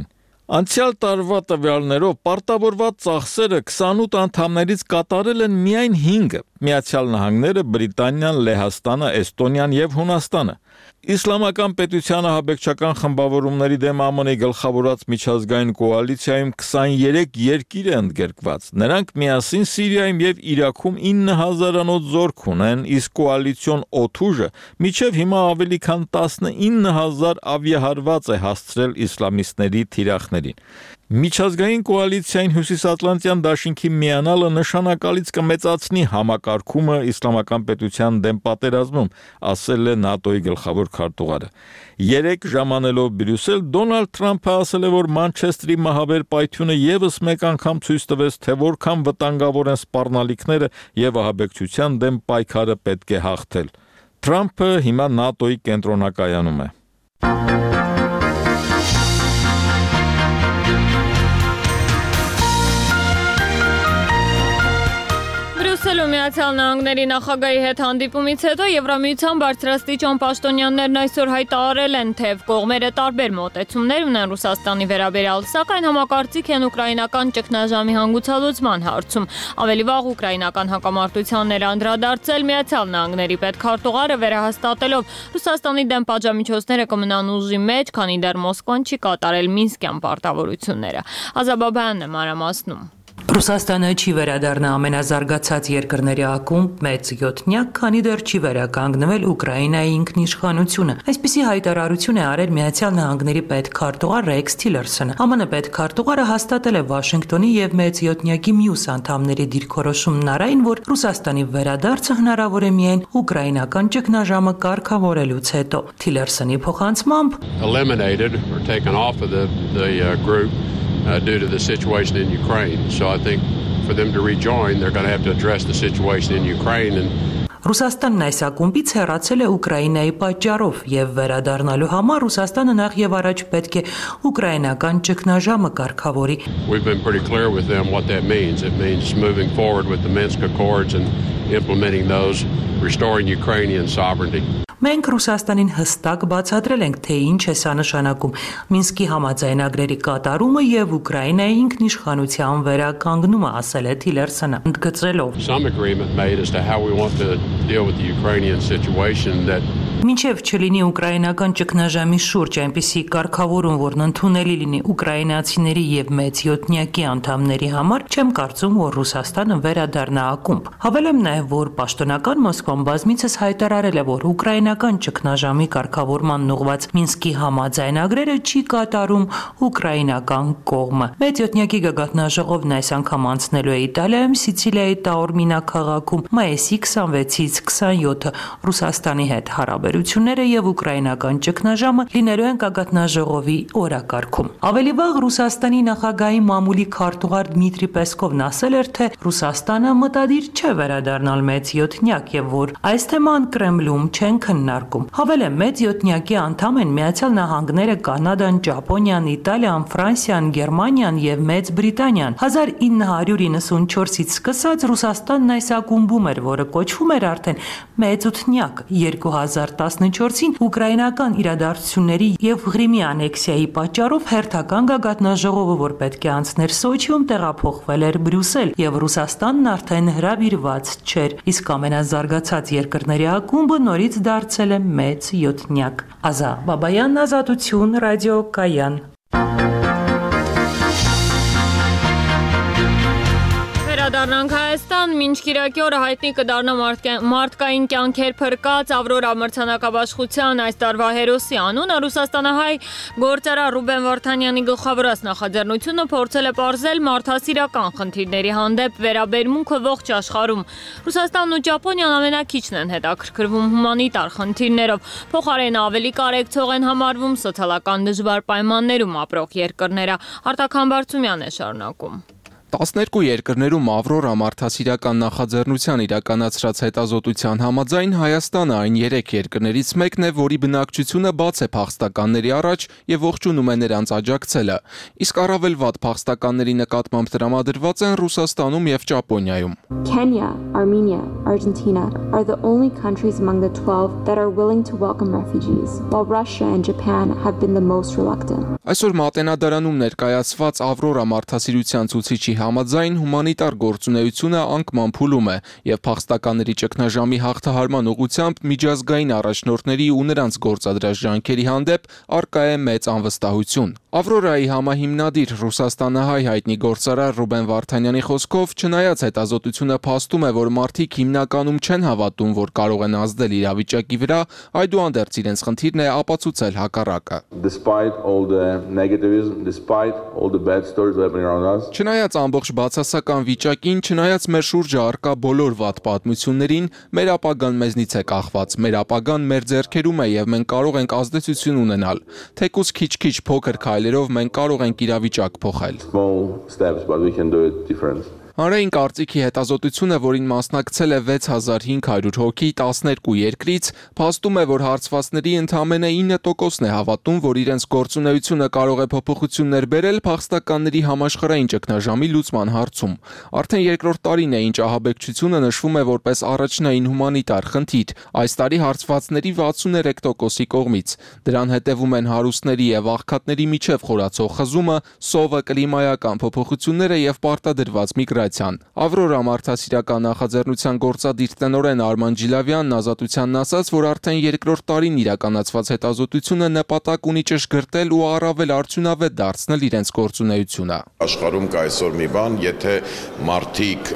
Անցյալ տարվա տվյալներով պարտավորված ծախսերը քսանութ անդամներից կատարել են միայն հինգը՝ Միացյալ Նահանգները, Բրիտանիան, Լեհաստանը, Էստոնիան եւ Հունաստանը։ Իսլամական պետության ահաբեկչական խմբավորումների դեմ ԱՄՆ-ի գլխավորած միջազգային կոալիցիայում քսաներեք երկիր է ընդգրկված։ Նրանք միասին Սիրիայում եւ Իրաքում ինը հազարանոց զորք ունեն, իսկ կոալիցիոն օդուժը մինչեւ հիմա ավելի քան տասնինը հազար ավիահարված է հասցրել իսլամիստների թիրախներին։ Միջազգային կոալիցիային Հյուսիսատլանտյան դաշինքի միանալը նշանակալից կմեծացնի համակարգումը իսլամական պետության դեմ պատերազմում, ասել է ՆԱՏՕ-ի գլխավոր քարտուղարը։ Երեք ժամանելով Բրյուսել, Դոնալդ Թրամփը ասել է, որ Մանչեստրի մահաբեր պայթյունը եւս մեկ անգամ ցույց տվեց, թե որքան վտանգավոր են սպառնալիքները եւ ահաբեկչության դեմ պայքարը պետք է հաղթել։ Թրամփը հիմա ՆԱՏՕ-ի կենտրոնակայանում է։ Բրյուսելում Միացյալ Նահանգների նախագահի հետ հանդիպումից հետո Եվրամիության բարձրաստիճան պաշտոնյաներն այսօր հայտարարել են, թե կողմերը տարբեր մոտեցումներ ունեն Ռուսաստանի վերաբերյալ, սակայն համակարծիք են ուկրաինական ճգնաժամի հանգուցալուծման հարցում։ Ավելի վաղ ուկրաինական հակամարտությաններ անդրադարձել Միացյալ Նահանգների պետքարտուղարը վերահաստատելով Ռուսաստանի դեմ պատժամիջոցները կմնան ուժի մեջ, քանի դեռ Մոսկվան չի կատարել Մինսկյան պարտավորությունները։ Ազաբաբյանն է մանրամասնում։ Ռուսաստանը չի վերադառնա ամենազարգացած երկրների ակումբ մեծ յոթնյակ, քանի դեռ չի վերականգնվել Ուկրաինայի ինքնիշխանությունը։ Այսպիսի հայտարարություն է արել Միացյալ Նահանգների պետքարտուղար Ռեքս Թիլերսոնը։ ԱՄՆ պետքարտուղարը հաստատել է Վաշինգտոնի եւ մեծ յոթնյակի մյուս անդամների դիրքորոշումն առայն, որ Ռուսաստանի վերադարձը հնարավոր է միայն ուկրաինական ճգնաժամը կարգավորելուց հետո։ Թիլերսոնի փոխանցմամբ Uh, due to the situation in Ukraine. So I think for them to rejoin, they're going to have to address the situation in Ukraine. And Ռուսաստանն այս ակումբից հեռացել է Ուկրաինայի պատճառով եւ վերադառնալու համար Ռուսաստանը նախ եւ առաջ պետք է ուկրաինական ճգնաժամը կարգավորի։ We've been pretty clear with them what that means. It means moving forward with the Minsk Accords and implementing those, restoring Ukrainian sovereignty. Մենք Ռուսաստանին հստակ բացատրել ենք, թե ինչ է սա նշանակում Մինսկի համաձայնագրերի կատարումը եւ Ուկրաինայի ինքնիշխանության վերականգնումը, ասել է Թիլերսոնը, ընդգծելով. Some agreement made as to how we want to deal with the Ukrainian situation that Մինչև չլինի ուկրաինական ճգնաժամի շուրջ այնպիսի կարգավորում, որն ընդունելի լինի ուկրաինացիների եւ մեծ յոթնյակի անդամների համար, չեմ կարծում, որ Ռուսաստանը վերադառնա ակումբ։ Հավելեմ նաեւ, որ պաշտոնական Մոսկվան բազմիցս հայտարարել է, որ ուկրաինական ճգնաժամի կարգավորման ուղղված Մինսկի համաձայնագրերը չի կատարում ուկրաինական կողմը։ Մեծ յոթնյակի գագաթնաժողովն այս անգամ անցնելու է Իտալիայում Սիցիլիայի Տաորմինա քաղաքում մայիսի քսանվեցից քսանյոթը Ռուսաստանի հետ հարաբերությունները եւ ուկրաինական ճգնաժամը լինելու են գագաթնաժողովի օրակարգում։ Ավելի վաղ Ռուսաստանի նախագահի մամուլի քարտուղար Դմիտրի Պեսկովն ասել էր, թե Ռուսաստանը մտադիր չէ վերադառնալ մեծ յոթնյակ եւ որ այս թեման Կրեմլում չեն քննարկում։ Հավելեմ, մեծ յոթնյակի անդամ են Միացյալ Նահանգները, Կանադան, Ճապոնիան, Իտալիան, Ֆրանսիան, Գերմանիան եւ Մեծ Բրիտանիան։ հազար ինը հարյուր իննսունչորսից սկսած Ռուսաստանն այս ակումբում էր, որը կոչվում էր արդեն մեծ ութնյակ։ երկու հազար տասնչորսին ուկրաինական իրադարձությունների եւ Ղրիմի անեքսիայի պատճառով հերթական գագաթնաժողովը, որ պետք է անցներ Սոչիում, տեղափոխվել էր Բրյուսել եւ Ռուսաստանն արդեն հրավիրված չէր, իսկ ամենազարգացած երկրների ակումբը նորից դարձել է մեծ յոթնյակ։ Ազա Բաբայան, Ազատություն, Ռադիո Կայան։ Վերադառնանք Հայաստան, մինչ կիրակի օրը հայտնի կդառնա մարդկային կյանքեր փրկած Ավրորա մրցանակաբաշխության այս տարվա հերոսի անունը, Ռուսաստանահայ գործարար Ռուբեն Վարդանյանի գլխավորած նախաձեռնությունը փորձել է պարզել մարդասիրական խնդիրների հանդեպ վերաբերմունքը ողջ աշխարհում։ Ռուսաստանն ու Ճապոնիան ամենակիչն են հետաքրքրվում հումանիտար խնդիրներով, փոխարենը ավելի կարեկցող են համարվում սոցիալական դժվար պայմաններում ապրող երկրները։ Արտակ Համբարձումյանն է շարունակում։ տասներկու երկրներում Ավրորա մարդասիրական նախաձեռնության իրականացրած հետազոտության համաձայն Հայաստանը այն երեք երկրներից մեկն է, որի բնակչությունը բաց է փախստականների առաջ եւ ողջունում է նրանց աջակցելը, իսկ առավել վատ փախստականների նկատմամբ տրամադրված են Ռուսաստանում եւ Ճապոնիայում։ Kenya, Armenia, Argentina are the only countries among the twelve that are willing to welcome refugees, while Russia and Japan have been the most reluctant. Այսօր Մատենադարանում ներկայացված Ավրորա մարդասիրության ցուցիչի համաձայն հումանիտար գործունեությունը անկման փուլում է եւ փախստականների ճգնաժամի հաղթահարման ուղղությամբ միջազգային առաջնորդների ու նրանց գործադրած ջանքերի հանդեպ առկա է մեծ անվստահություն։ Ավրորայի համահիմնադիր Ռուսաստանահայ հայտնի գործարար Ռուբեն Վարդանյանի խոսքով, չնայած հետազոտությունը փաստում է, որ մարդիկ հիմնականում չեն հավատում, որ կարող են ազդել իրավիճակի վրա, այդուհանդերձ իրենց խնդիրն է ապացուցել հակառակը։ Despite all the negativism, despite all the bad stories happening around us. Չնայած ամբողջ բացասական վիճակին, չնայած մեր շուրջը առկա բոլոր վատ պատմություններին, մեր ապագան մեզնից է կախված, մեր ապագան մեր ձեռքերում է եւ մենք կարող ենք ազդեցություն ունենալ։ Թեկուզ քիչ-քիչ փոքր քայլերով մենք կարող ենք իրավիճակ փոխել։ Small steps, but we can do it different. Հանրային կարծիքի հետազոտությունը, որին մասնակցել է վեց հազար հինգ հարյուր հոգի տասներկու երկրից, փաստում է, որ հարցվածների ընդամենը ինը տոկոսն է հավատում, որ իրենց գործունեությունը կարող է փոփոխություններ բերել փախստականների համաշխարհային ճգնաժամի լուծման հարցում։ Արդեն երկրորդ տարին է, ինչ ահաբեկչությունը նշվում է որպես առաջնային հումանիտար խնդիր, այս տարի հարցվածների վաթսուներեք տոկոսի կողմից։ Դրան հետևում են հարուստների եւ աղքատների միջև խորացող խզումը, սովը, կլիմայական փոփոխությունները եւ պարտադրված միգրացիան։ Ավրորա մարդասիրական նախաձեռնության գործադիր տնօրեն Արման Ջիլավյանն Ազատությանն ասաց, որ արդեն երկրորդ տարին իրականացված հետազոտությունը նպատակ ունի ճշգրտել ու առավել արդյունավետ դարձնել իրենց գործունեությունը։ Աշխարհում կա այսօր մի բան, եթե մարդիկ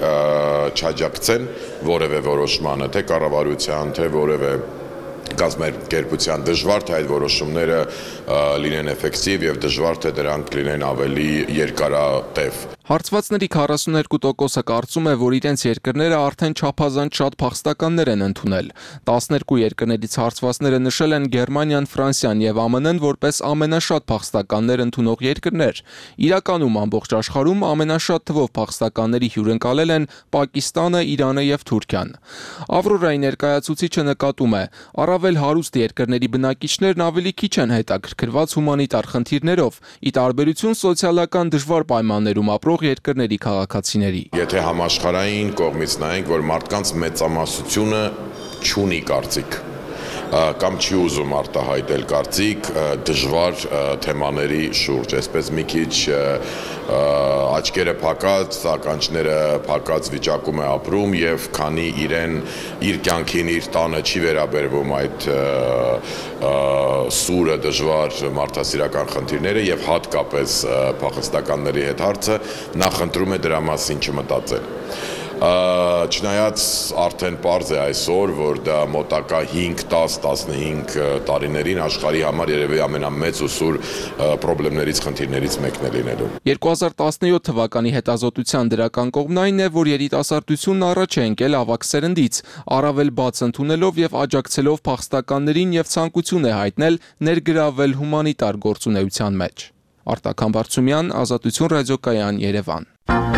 չաջակցեն որևէ որոշմանը, թե կառավարության, թե որևէ կազմակերպության, դժվար թե այդ որոշումները լինեն էֆեկտիվ եւ դժվար թե դրանք լինեն ավելի երկարատև։ Հարցվածների քառասուներկու տոկոսը կարծում է, որ իրենց երկրները արդեն չափազանց շատ փախստականներ են ընդունել։ տասներկու երկրներից հարցվածները նշել են Գերմանիան, Ֆրանսիան եւ ԱՄՆ-ն որպես ամենաշատ փախստականներ ընդունող երկրներ։ Իրականում ամբողջ աշխարհում ամենաշատ թվով փախստականների հյուրընկալել են Պակիստանը, Իրանը եւ Թուրքիան։ Ավրորայի ներկայացուցիչը նկատում է, առավել հարուստ երկրների բնակիչներն ավելի քիչ են հետաքրքրված հումանիտար խնդիրներով, ի տարբերություն սոցիալական դժվար պայմաններում ապրող երկրների քաղաքացիների։ Եթե համաշխարհային կողմից նայենք, որ մարդկանց մեծամասնությունը չունի կարծիք կամ չի ուզում արտահայտել կարծիք դժվար թեմաների շուրջ, այսպես մի քիչ աչքերը փակած, ականջները փակած վիճակում է ապրում եւ քանի իրեն իր կյանքին, իր տանը չի վերաբերվում այդ սուրը դժվար մարդասիրական խնդիրները եւ հատկապես փախստականների հետ հարցը, նա խնդրում է դրա մասին չմտածել։ Չնայած արդեն պարզ է այսօր, որ դա մոտակա հինգ, դաս, տասնհինգ տարիներին աշխարհի համար երևի ամենամեծ ու սուր խնդիրներից, խնդիրներից մեկն է լինելու։ երկու հազար տասնյոթ թվականի հետազոտության դրական կողմն այն է, որ երիտասարդությունն առաջ է ընկել ավագ սերնդից, առավել բաց ընդունելով եւ աջակցելով փախստականներին եւ ցանկություն է հայտնել ներգրավել հումանիտար գործունեության մեջ։ Արտակ Համբարձումյան, Ազատություն ռադիոկայան, Երևան։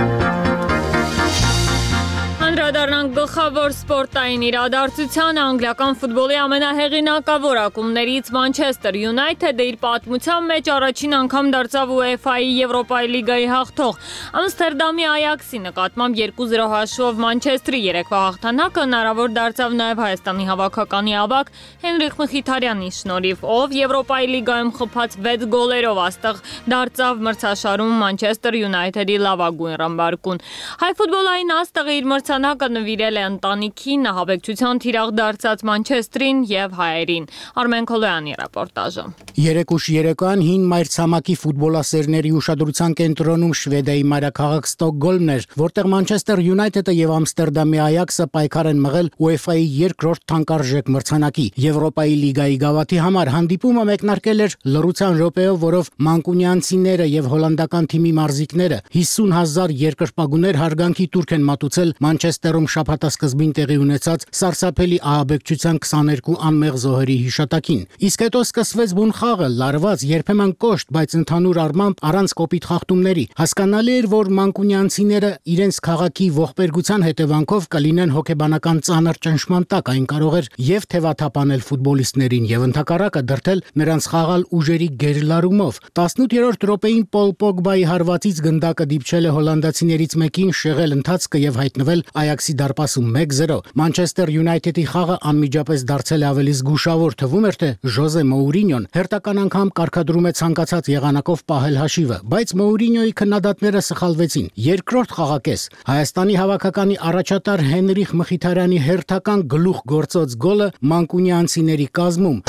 Անդրադառնանք գլխավոր սպորտային իրադարձությանը, անգլիական ֆուտբոլի ամենահեղինակավոր ակումբներից Manchester United-ը իր պատմության մեջ առաջին անգամ դարձավ UEFA-ի Եվրոպայի լիգայի հաղթող։ Ամստերդամի Ajax-ի նկատմամբ երկու զրո հաշվով Manchester-ի երեկվա հաղթանակը հնարավոր դարձավ նաև Հայաստանի հավաքականի ավագ Հենրիխ Մխիթարյանի շնորհիվ, ով Եվրոպայի լիգայում խփած վեց գոլերով աստղ դարձավ մրցաշարում Manchester United-ի լավագույն ռմբարկուն։ Հայ ֆուտբոլային աստղը իր մրցանակը նվիրել է ընտանիքին, ահաբեկչության թիրախ դարձած Մանչեստրին եւ հայերին։ Արմեն Քոլոյանի ռեպորտաժը։ Երեկուշ երեկոյան հին մայրցամաքի ֆուտբոլասերների ուշադրության կենտրոնում Շվեդիայի մայրաքաղաք Ստոկգոլմն էր, որտեղ Manchester United-ը եւ Ամստերդամի Ajax-ը պայքար են մղել UEFA-ի երկրորդ թանկարժեք մրցանակի Եվրոպայի լիգայի գավաթի համար։ Հանդիպումը մեկնարկել էր լռության րոպեով, որով մանկունյանցիները եւ հոլանդական թիմի մարզիկները հիսուն հազար երկրպագուներ հարգանքի տուրք են մատուցել Manchester Մանչեսթերում շաբաթասկզբին տեղի ունեցած սարսափելի ահաբեկչության քսաներկու անմեղ զոհերի հիշատակին։ Իսկ հետո սկսվեց բուն խաղը, լարված, երբեմն կոշտ, բայց ընդհանուր առմամբ առանց կոպիտ խախտումների։ Հասկանալի էր, որ մանկունյանցիները իրենց քաղաքի ողբերգության հետևանքով կլինեն հոգեբանական ծանր ճնշման տակ, այն կարող էր եւ թևաթափանել ֆուտբոլիստներին եւ ընդհակառակը դրդել նրանց խաղալ ուժերի գերլարումով։ տասնութերորդ րոպեին Պոլ Պոգբայի հարվածից գնդակը դիպչել է հոլանդացիներից մեկին, շեղել ընթացքը եւ հայտնվել Այաքսի դարպասում մեկ զրո։ Մանչեսթեր Յունայթեդի խաղը անմիջապես դարձել է ավելի զգուշավոր, թվում էր, թե Ժոզե Մոուրինյոն հերթական անգամ կարգադրում է ցանկացած եղանակով պահել հաշիվը, բայց Մոուրինյոյի քննադատները սխալվեցին։ Երկրորդ խաղակես Հայաստանի հավաքականի առաջատար Հենրիխ Մխիթարյանի հերթական գլուխ գործոց գոլը մանկունյանցիների կազմում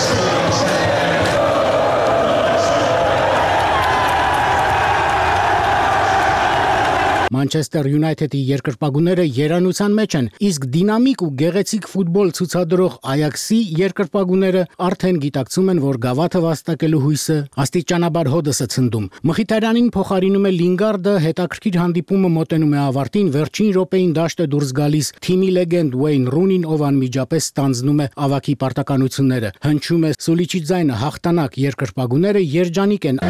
Մանչեսթեր Յունայթեդի երկրպագուները երանության մեջ են, իսկ դինամիկ ու գեղեցիկ ֆուտբոլ ցուցադրող Այաքսի երկրպագուները արդեն գիտակցում են, որ գավաթը վաստակելու հույսը աստիճանաբար հոդս է ցնդում։ Մխիթարյանին փոխարինում է Լինգարդը, հետաքրքիր հանդիպումը մոտենում է ավարտին, վերջին րոպեին դաշտ է դուրս գալիս թիմի լեգենդ Ուեյն Ռունին, ով անմիջապես ստանձնում է ավագի պարտականությունները։ Հնչում է սուլիչի ձայնը, հաղթանակ, երկրպագուները երջանիկ են։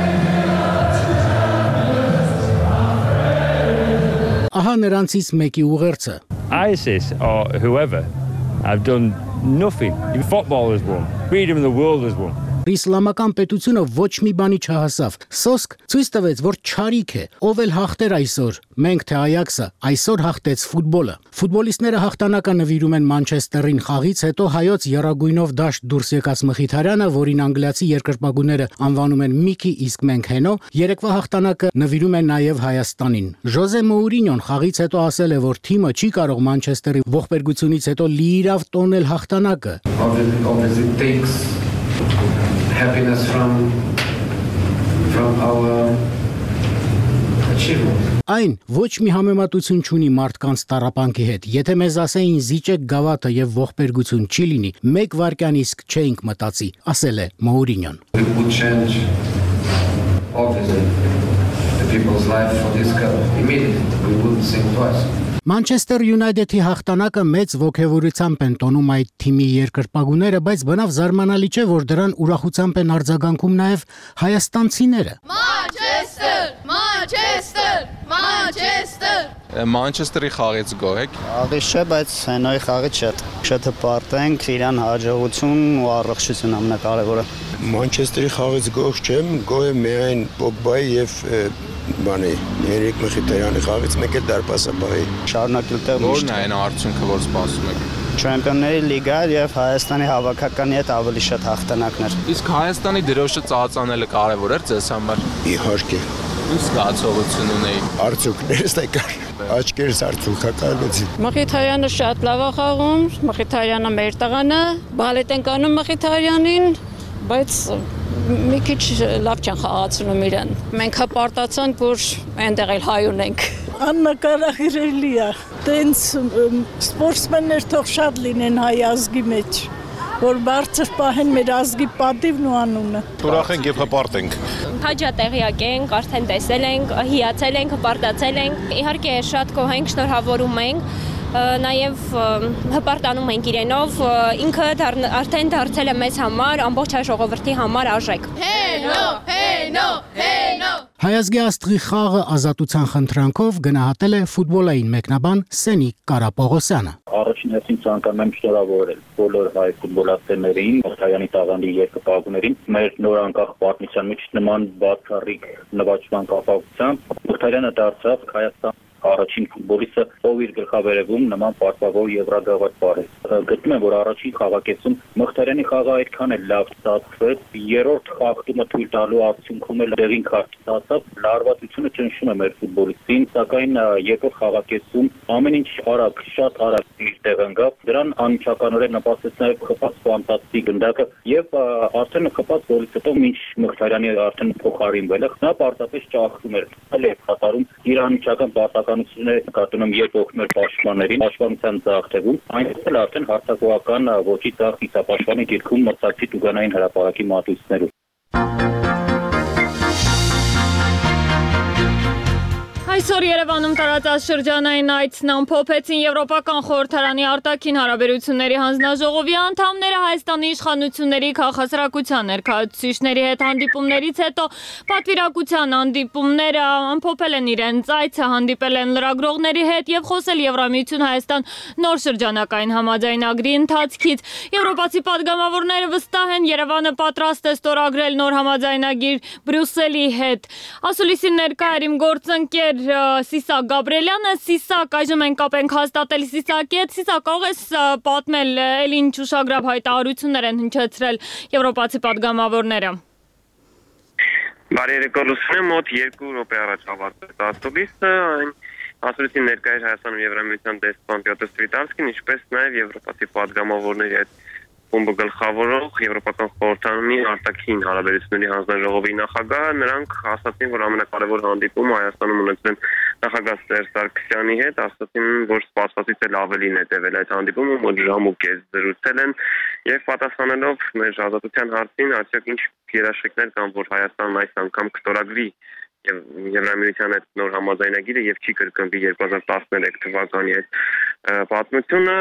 Ահա նրանցից մեկի ուղերձը. ISIS or whoever have done nothing. Football has won. Freedom of the world has won. Իսլամական պետությունը ոչ մի բանի չհասավ։ Սոսկ ցույց տվեց, որ չարիք է, ով էլ հաղթեր այսօր։ Մենք թե Այաքսը այսօր հաղթեց ֆուտբոլը։ Ֆուտբոլիստները հաղթանակը նվիրում են Մանչեսթերին խաղից հետո հայոց եռագույնով դաշտ դուրս եկած Մխիթարյանը, որին անգլիացի երկրպագուները անվանում են Միքի, իսկ մենք Հենո, երեկվա հաղթանակը նվիրում են նաև Հայաստանին։ Ժոզե Մոուրինյոն խաղից հետո ասել է, որ թիմը չի կարող Մանչեսթերի ողբերգությունից հետո լիիրավ տոնել հաղթանակը։ Happiness from from our achievement. Այն ոչ մի համեմատություն չունի մարդկանց տառապանքի հետ։ Եթե մեզ ասեին զիջեք գավաթը եւ ողբերգություն չի լինի, մեկ վայրկյան իսկ չէինք մտածի, ասել է Մոուրինյոն։ We would change obviously the people's life for this cup immediately. We wouldn't think twice. Մանչեսթեր Յունայթեդի հաղթանակը մեծ ոգևորությամբ են տոնում այդ թիմի երկրպագուները, բայց բնավ զարմանալի չէ, որ դրան ուրախությամբ են արձագանքում նաև հայաստանցիները։ Մանչեսթեր, Մանչեսթեր, Մանչեսթեր։ Մանչեսթերի խաղից գոհ եք։ Աղի չէ, բայց հենոյի խաղից չէ։ Շատ հպարտենք, իրան հաջողություն ու առողջություն ամենակարևորը։ Մանչեսթերի խաղից գոհ չեմ, գոհ եմ միայն Պոգբայի եւ բանի Հենրիխ Մխիթարյանի խաղից մեկ էլ դարպասապահի։ Շարունակել տեղ Որն է այն արդյունքը, որ սպասում եք։ Չեմպիոնների լիգա եւ Հայաստանի հավաքականի հետ ավելի շատ հաղթանակներ։ Իսկ Հայաստանի դրոշը ծածանելը կարևոր էր ձեզ համար։ Իհարկե։ Ինչ զգացողություն ունեի։ Արցունքներս եկար, աչքերս արցունքակալվեցին։ Մխիթարյանը շատ լավ է խաղում, Մխիթարյանը մեր տղան է, բալետ ենք անում Մխիթարյանին, բայց մի քիչ լավ չեն խաղացնում իրեն։ Մենք հպարտացանք, որ այնտեղ էլ հայ ունենք։ Աննկարագրելի է։ Տենց սպորտսմեններ թող շատ լինեն հայ ազգի մեջ, որ բարձր պահեն մեր ազգի պատիվն ու անունը։ Ուրախ ենք եւ հպարտ ենք։ Հաջատեղյակ ենք, արդեն տեսել ենք, հիացել ենք, հպարտացել ենք։ Իհարկե շատ գոհ ենք, շնորհավորում ենք։ Նաև հպարտանում ենք իրենով, ինքը արդեն դարձել է մեզ համար, ամբողջ հայ ժողովրդի համար արժեք։ Հենո, հենո, հենո։ Հայազգի աստղի խաղը ազատության խնդրանքով գնահատել է ֆուտբոլային մեկնաբան Սենիկ Կարապողոսյանը։ Առաջին հերթին ցանկանում եմ շնորհավորել բոլոր հայ ֆուտբոլաստերներին, Հայաստանի տաղանդի երկրպագուներին, մեր նոր անկախ պատմության մեջ նման բացառիկ նվաճման կապակցությամբ Մխիթարյանը դարձավ Հայաստան առաջին ֆուտբոլիստը, ով իր գլխավերևում նման պարտավոր եվրագավաթ բարեց։ Գտնում եմ, որ առաջին խաղակեսում Մխիթարյանի խաղը այդքան էլ լավ ստացվեց, երրորդ խաղտումը թույլ տալու արդյունքում էլ դեղին քարտ ստացավ, լարվածությունը ճնշում է մեր ֆուտբոլիստին, սակայն երկրորդ խաղակեսում ամեն ինչ արագ, շատ արագ իր տեղ ընկավ, դրան անմիջականորեն նպաստեց նաև խփած ֆանտաստիկ գնդակը եւ արդեն խփած գոլից հետո մինչ Մխիթարյանի արդեն փոխարինվել է, նա պարտապես ճախտում էր, այլ կատարում իր անմիջական պարտականությունները նկատում եմ երբ օգնել պաշտպաններին, պաշտպանության ձախտեղում, այնպես էլ արդեն հարձակողական ոչի ձախ կիսապաշտպանի դիրքում մրցակցի տուգանային հրապարակի մատույցներում։ Հայ Այսօր Երևանում տարածած շրջանային այցն ամփոփեցին Եվրոպական խորհրդարանի արտաքին հարաբերությունների հանձնաժողովի անդամները Հայաստանի իշխանությունների քաղաքասարակության ներկայացուցիչների հետ հանդիպումներից հետո պատվիրակության հանդիպումները ամփոփել են իրենց այցը, հանդիպել են լրագրողների հետ եւ խոսել Եվրամիություն Հայաստան նոր շրջանակային համաձայնագրի ընթացքից։ Եվրոպացի падգամավորները վստահ են Երևանը պատրաստ է ստորագրել նոր համաձայնագիր Բրյուսելի հետ։ Ասուլիսի ներկա էր իմ գործընկեր Սիսակ Գաբրելյանը, Սիսակ, այժմ ենք կապենք հաստատել Սիսակի հետ։ Սիսակ, կարող ես պատմել էլ ինչ ուշագրավ հայտարարություններ են հնչեցրել եվրոպացի падգամավորները։ Բարի երեկո Լուսինե, մոտ երկու րոպե առաջ ավարտվեց ասուլիսը, այն ասուլիսի ներկա էր Հայաստանում Եվրամիության դեսպան Պյոտր Սվիտանսկին, ինչպես նաև եվրոպացի падգամավորների հետ խումբը գլխավորող Եվրոպական խորհրդարանի արտաքին հարաբերությունների հանձնաժողովի նախագահը, նրանք ասացին, որ ամենակարևոր հանդիպումը Հայաստանում ունեցել են նախագահ Սերժ Սարգսյանի հետ, ասացին, որ սպասվածից էլ ավելին է տևել այդ հանդիպումը, մոտ ժամ ու կես զրուցել են եւ պատասխանելով մեր ազատության հարցին, արդյոք ինչ երաշխիքներ կան, որ Հայաստանն այս անգամ կստորագրի եւ Եվրամիության այդ նոր համաձայնագիրը եւ չի կրկնվի երկու հազար տասներեք թվականի այդ պատմությունը։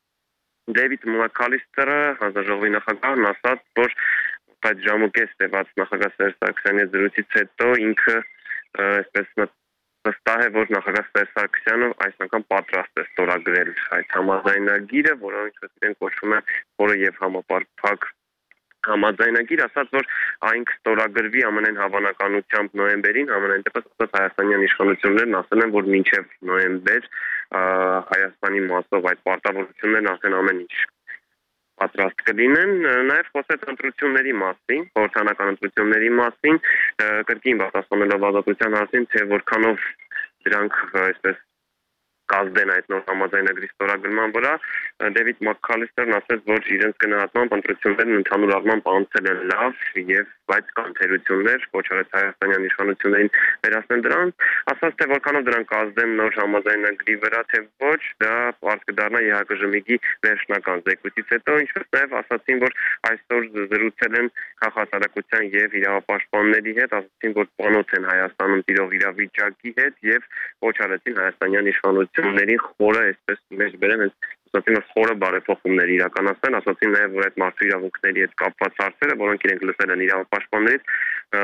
Դեվիդ Մակալիստերը, հանձնաժողովի նախագահն, ասաց, որ այդ ժամուկես տևած նախագահ Սերժ Սարգսյանի զրույցից հետո ինքը այսպես վստահ է, որ նախագահ Սերժ Սարգսյանը այս անգամ պատրաստ է ստորագրել այդ համաձայնագիրը, որը ինչպես իրեն կոչվում է խորը եւ համապարփակ համաձայնագիր, ասաց, որ այն կստորագրվի ամենայն հավանականությամբ նոյեմբերին, ամենայն դեպս ասաց հայաստանյան իշխանություններն ասել են, որ մինչև նոյեմբեր Հայաստանի մասով այդ պարտավորություններն ասեն ամեն ինչ պատրաստ կլինեն, նաև խոսեց ընտրությունների մասին, խորհրդարանական ընտրությունների մասին, կրկին պատասխանելով ազատության հարցին, թե որքանով դրանք այսպես կազդեն այդ նոր համաձայնագրի ստորագրման վրա, Դեվիդ Մակալիստերն ասաց, որ իրենց գնահատմամբ ընտրություններն ընդհանուր առմամբ անցել են լավ եւ բայց կան թերություններ, կոչարեց հայաստանյան իշխանություններին վերացնել դրան, ասաց, թե որքանով դրանք կազդեն նոր համաձայնագրի վրա, թե ոչ, դա պարզ կդառնա ԵՀԿ-ի վերջնական զեկույցից հետո, ինչպես նաեւ ասացին, որ այսօր զրուցել են քաղաքասարակության եւ իրավապաշտպանների հետ, ասացին, որ պանոց են Հայաստանում տիրող իրավիճակի հետ եւ կոչարեցին հայաստանյան իշխանություններին խորը, այսպես մեջ բերեն ասացին, որ խորը բարեփոխումներ իրականացնել, ասացին նաև, որ այդ մարդու իրավունքների հետ կապված հարցերը, որոնք իրենք լսել են իրավապաշտպաններից,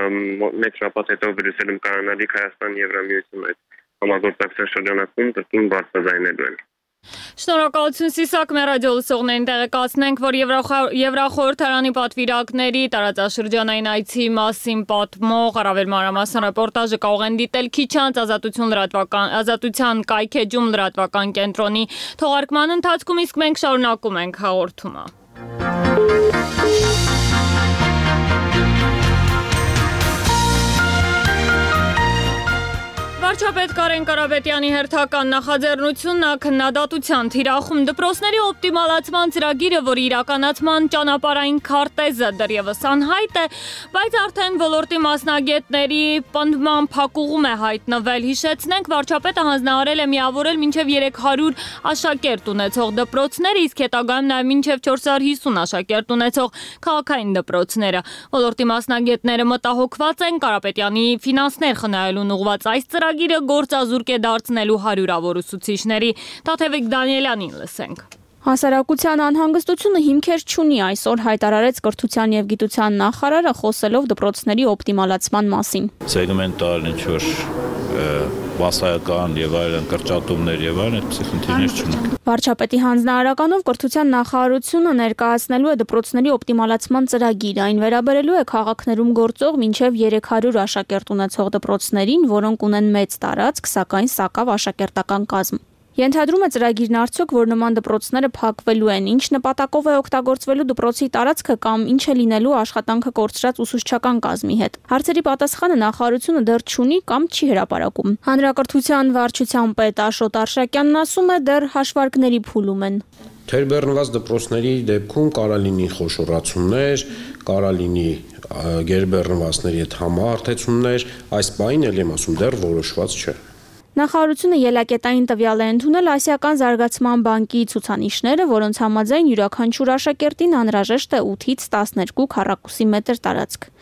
մեկ շաբաթ հետո Բրյուսելում կայանալիք Հայաստան Եվրամիություն այդ համագործակցության շրջանակում կրկին բարձրաձայնելու են։ Շնորհակալություն Սիսակ, մեր ռադիո լսողներին տեղեկացնենք, որ Եվրախորհրդարանի պատվիրակների տարածաշրջանային այցի մասին պատմող առավել մանրամասն ռեպորտաժը կարող են դիտել քիչ անց ազատություն լրատվական ազատության կայքեջում լրատվական կենտրոնի թողարկման ընթացքում, իսկ մենք շարունակում ենք հաղորդումը։ Վարչապետ Կարեն Կարապետյանի հերթական նախաձեռնությունն քննադատության թիրախում դպրոցների օպտիմալացման ծրագիրը, որի իրականացման ճանապարհային քարտեզը դեռևս անհայտ է, բայց արդեն ոլորտի մասնագետների պնդման փակուղում է հայտնվել։ Հիշեցնենք, վարչապետը հանձնարարել է միավորել մինչև երեք հարյուր աշակերտ ունեցող դպրոցները, իսկ հետագայում նաև մինչև չորս հարյուր հիսուն աշակերտ ունեցող քաղաքային դպրոցները։ Ոլորտի մասնագետները մտահոգված են Կարապետյանի ֆինանսներ խնայելուն ուղղված այս ծրագիրը գործազուրկ է դարձնելու հարյուրավոր ուսուցիչների։ Տաթևիկ Դանիելյանին լսենք։ Հասարակության անհանգստությունը հիմքեր չունի, այսօր հայտարարեց Կրթության եւ Գիտության նախարարը, խոսելով դպրոցների օպտիմալացման մասին։ Սեգմենտար ինչ-որ բասայական եւ այլն կրճատումներ եւ այլն այդպիսի խնդիրներ չունենք։ Վարչապետի հանձնարարականով Կրթության նախարարությունը ներկայացնելու է դպրոցների օպտիմալացման ծրագիր, այն վերաբերելու է քաղաքներում գործող մինչև երեք հարյուր աշակերտ ունեցող դպրոցներին, որոնք ունեն մեծ տարածք, սակայն սակավ աշակերտական կազմ։ Ենթադրում է ծրագիրն արդյոք, որ նման դպրոցները փակվելու են, ինչ նպատակով է օգտագործվելու դպրոցի տարածքը կամ ինչ է լինելու աշխատանքը կորցրած ուսուցչական կազմի հետ։ Հարցերի պատասխանը նախարարությունը դեռ չունի կամ չի հրապարակում։ Հանրակրթության վարչության պետ Աշոտ Արշակյանն ասում է, դեռ հաշվարկների փուլում են։ Թերբեռնված դպրոցների դեպքում կարա լինի խոշորացումներ, կարա լինի գերբեռնվածների հետ համահարթեցումներ, այս բանին էլ եմ ասում, դեռ որոշված չէ։ Նախարարությունը ելակետային տվյալ է ընդունել Ասիական զարգացման բանկի ցուցանիշները, որոնց համաձայն յուրաքանչյուր աշակերտին անհրաժեշտ է ութից տասներկու քառակուսի մետր տարածք։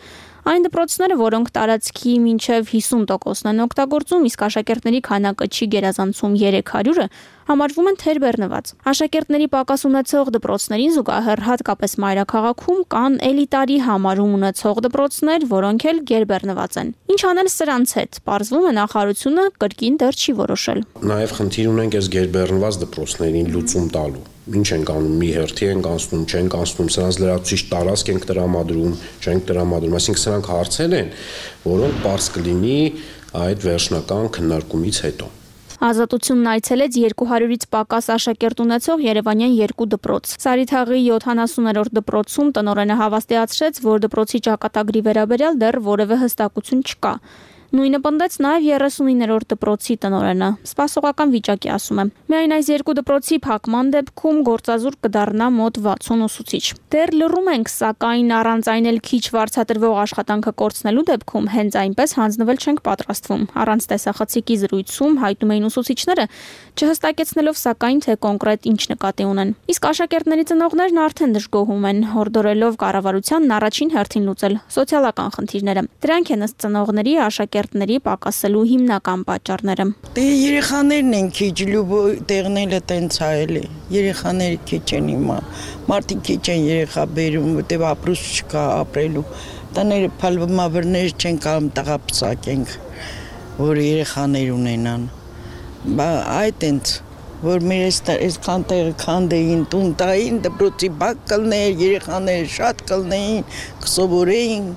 Այն դպրոցները, որոնք տարածքի մինչև հիսուն տոկոսն են օգտագործում, իսկ աշակերտների քանակը չի գերազանցում երեք հարյուրը, համարվում են թերբեռնված։ Աշակերտների պակաս ունեցող դպրոցներին զուգահեռ հատկապես մայրաքաղաքում կան էլիտարի համարում ունեցող դպրոցներ, որոնք էլ գերբեռնված են։ Ինչ անել սրանց հետ, պարզվում է նախարարությունը կրկին դեռ չի որոշել։ Նաև խնդիր ունենք այս գերբեռնված դպրոցներին լուծում տալու։ Ինչ ենք անում, մի հերթի ենք անցնում, չենք անցնում, սրանց լրացուցիչ տարածք ենք տրամադրում, չենք տրամադրում, այսինքն սրանք հարցեր են, որոնք պարզ կլինի այդ վերջնական քննարկումից հետո։ Ազատությունն այցելեց երկու հարյուրից պակաս աշակերտ ունեցող երևանյան երկու դպրոց։ Սարիթաղի յոթանասուներորդ դպրոցում տնօրենը հավաստիացրեց, որ դպրոցի ճակատագրի վերաբերյալ դեռ որևէ հստակություն չկա։ Նույնը պնդեց նաև երեսունիններորդ դպրոցի տնօրենը։ Սպասողական վիճակի ասում է։ Միայն այս երկու դպրոցի փակման դեպքում գործազուրկ կդառնա մոտ վաթսուն ուսուցիչ։ Դեռ լռում ենք, սակայն առանց այն էլ քիչ վարձատրվող աշխատանքը կորցնելու դեպքում հենց այնպես հանձնվել չենք պատրաստվում։ Առանց տեսախցիկի զրույցում հայտնում էին ուսուցիչները, չհստակեցնելով սակայն թե կոնկրետ ինչ նկատի ունեն։ Իսկ աշակերտների ծնողներն արդեն դժգոհում են, հորդորելով կառավարությանն առաջին հերթին լուծել սոցիալական խնդիրները։ Դրանք են ըստ ծնողների աշակերտների պակասելու հիմնական պատճառները։ Դե երեխաներն են քիչ, լուբո տեղները տենց ա էլի։ Երեխաները քիչ են հիմա։ Մարդիկ քիչ են երեխա բերում, որտեղ ապրուս չկա ապրելու։ Տները փալվմավրներ չեն կամ տղապսակենք, որ երեխաներ ունենան։ Բա այդ տենց որ մեր այսքան տեղը քանդեին, տուն տային, դպրոցի բակ կլներ, երեխաները շատ կլնեին, կսովորեին,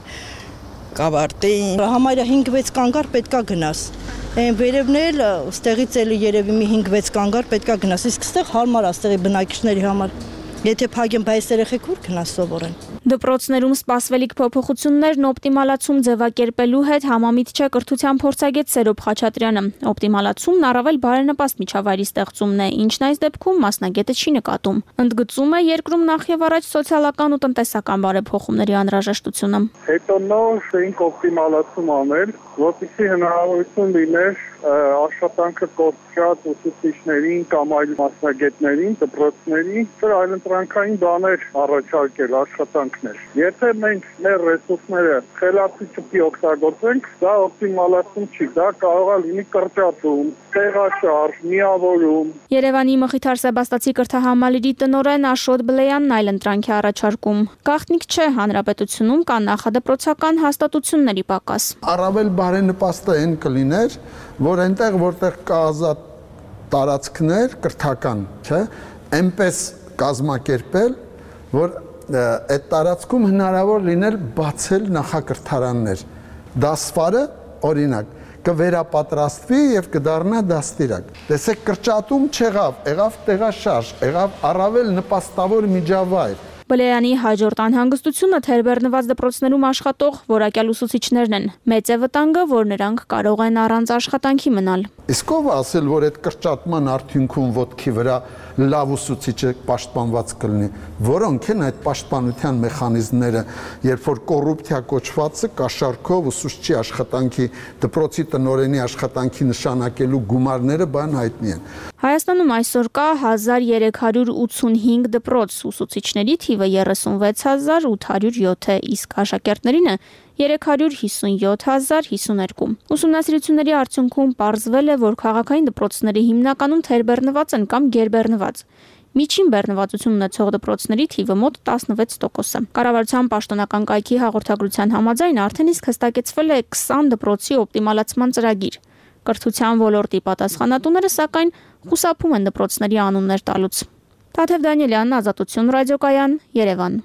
կավարտեին։ Համարյա հինգ-վեց կանգար պետքա գնաս։ Այն վերևնել, ստեղից էլի երևի մի հինգ-վեց կանգար պետքա գնաս, իսկ ստեղ հարմար է ստեղի բնակիչների համար։ Եթե փագեն բայց երեխեք ուր գնաս սովորեն։ Դպրոցներում սպասվելիք փոփոխություններն օպտիմալացում ձևակերպելու հետ համամիտ չէ կրթության փորձագետ Սերոբ Խաչատրյանը։ Օպտիմալացումն առավել բարենպաստ միջավայրի ստեղծումն է, ինչն այս դեպքում մասնագետը չի նկատում։ Ընդգծում է երկրում նախ եւ առաջ սոցիալական ու տնտեսական բարեփոխումների անհրաժեշտությունը։ Հետո նոր շենք օպտիմալացում անել, որպեսզի հնարավորություն լիներ աշխատանքը կորցրած ուսուցիչներին կամ այլ մասնագետներին, դպրոցներին, այլընտրանքային բաներ առաջարկել, աշխատանքներ։ Եթե մենք մեր ռեսուրսները խելացի չպի օգտագործենք, դա օպտիմալացում չի, դա կարող է լինի կրճատում, տեղաշարժ, միավորում։ Երևանի Մխիթար Սեբաստացի կրթահամալիրի տնօրեն Աշոտ Բլեյանն այլընտրանք է առաջարկում։ Գաղտնիք չէ, հանրապետությունում կան նախադպրոցական հաստատությունների պակաս։ Առավել բարենպաստը այն կլիներ, որ այնտեղ որտեղ կա ազատ տարածքներ կրթական, չէ, այնպես կազմակերպել, որ այդ տարածքում հնարավոր լինել բացել նախակրթարաններ։ Դասվարը, օրինակ, կվերապատրաստվի եւ կդառնա դաստիարակ։ Տեսեք, կրճատում չեղավ, եղավ տեղաշարժ, եղավ առավել նպաստավոր միջավայր։ Բլեյանի հաջորդ անհանգստությունը թերբեռնված դպրոցներում աշխատող որակյալ ուսուցիչներն են։ Մեծ է վտանգը, որ նրանք կարող են առանց աշխատանքի մնալ։ Իսկ ով ասել, որ այդ կրճատման արդյունքում ոտքի վրա լավ ուսուցիչը պաշտպանված կլինի, որոնք են այդ պաշտպանության մեխանիզմները, երբ որ կոռուպցիա կոչվածը կաշառքով ուսուցչի աշխատանքի, դպրոցի տնօրենի աշխատանքի նշանակելու գումարները բան հայտնի են։ Հայաստանում այսօր կա հազար երեք հարյուր ութսունհինգ դպրոց, ուսուցիչների թիվը երեսունվեց հազար ութ հարյուր յոթ է, իսկ աշակերտներինը երեք հարյուր հիսունյոթ հազար հիսուներկու։ Ուսումնասիրությունների արդյունքում պարզվել է, որ քաղաքային դպրոցները հիմնականում թերբեռնված են կամ գերբեռնված։ Միջին բեռնվածություն ունեցող դպրոցների թիվը մոտ տասնվեց տոկոս է։ Կառավարության պաշտոնական կայքի հաղորդագրության համաձայն արդեն իսկ հստակեցվել է քսան դպրոցի օպտիմալացման ծրագիր։ Կրթության ոլորտի պատասխանատուները սակայն խուսափում են դպրոցների անուններ տալուց։ Թաթև Դանիելյան, Ազատություն ռադիոկայան, Երևան։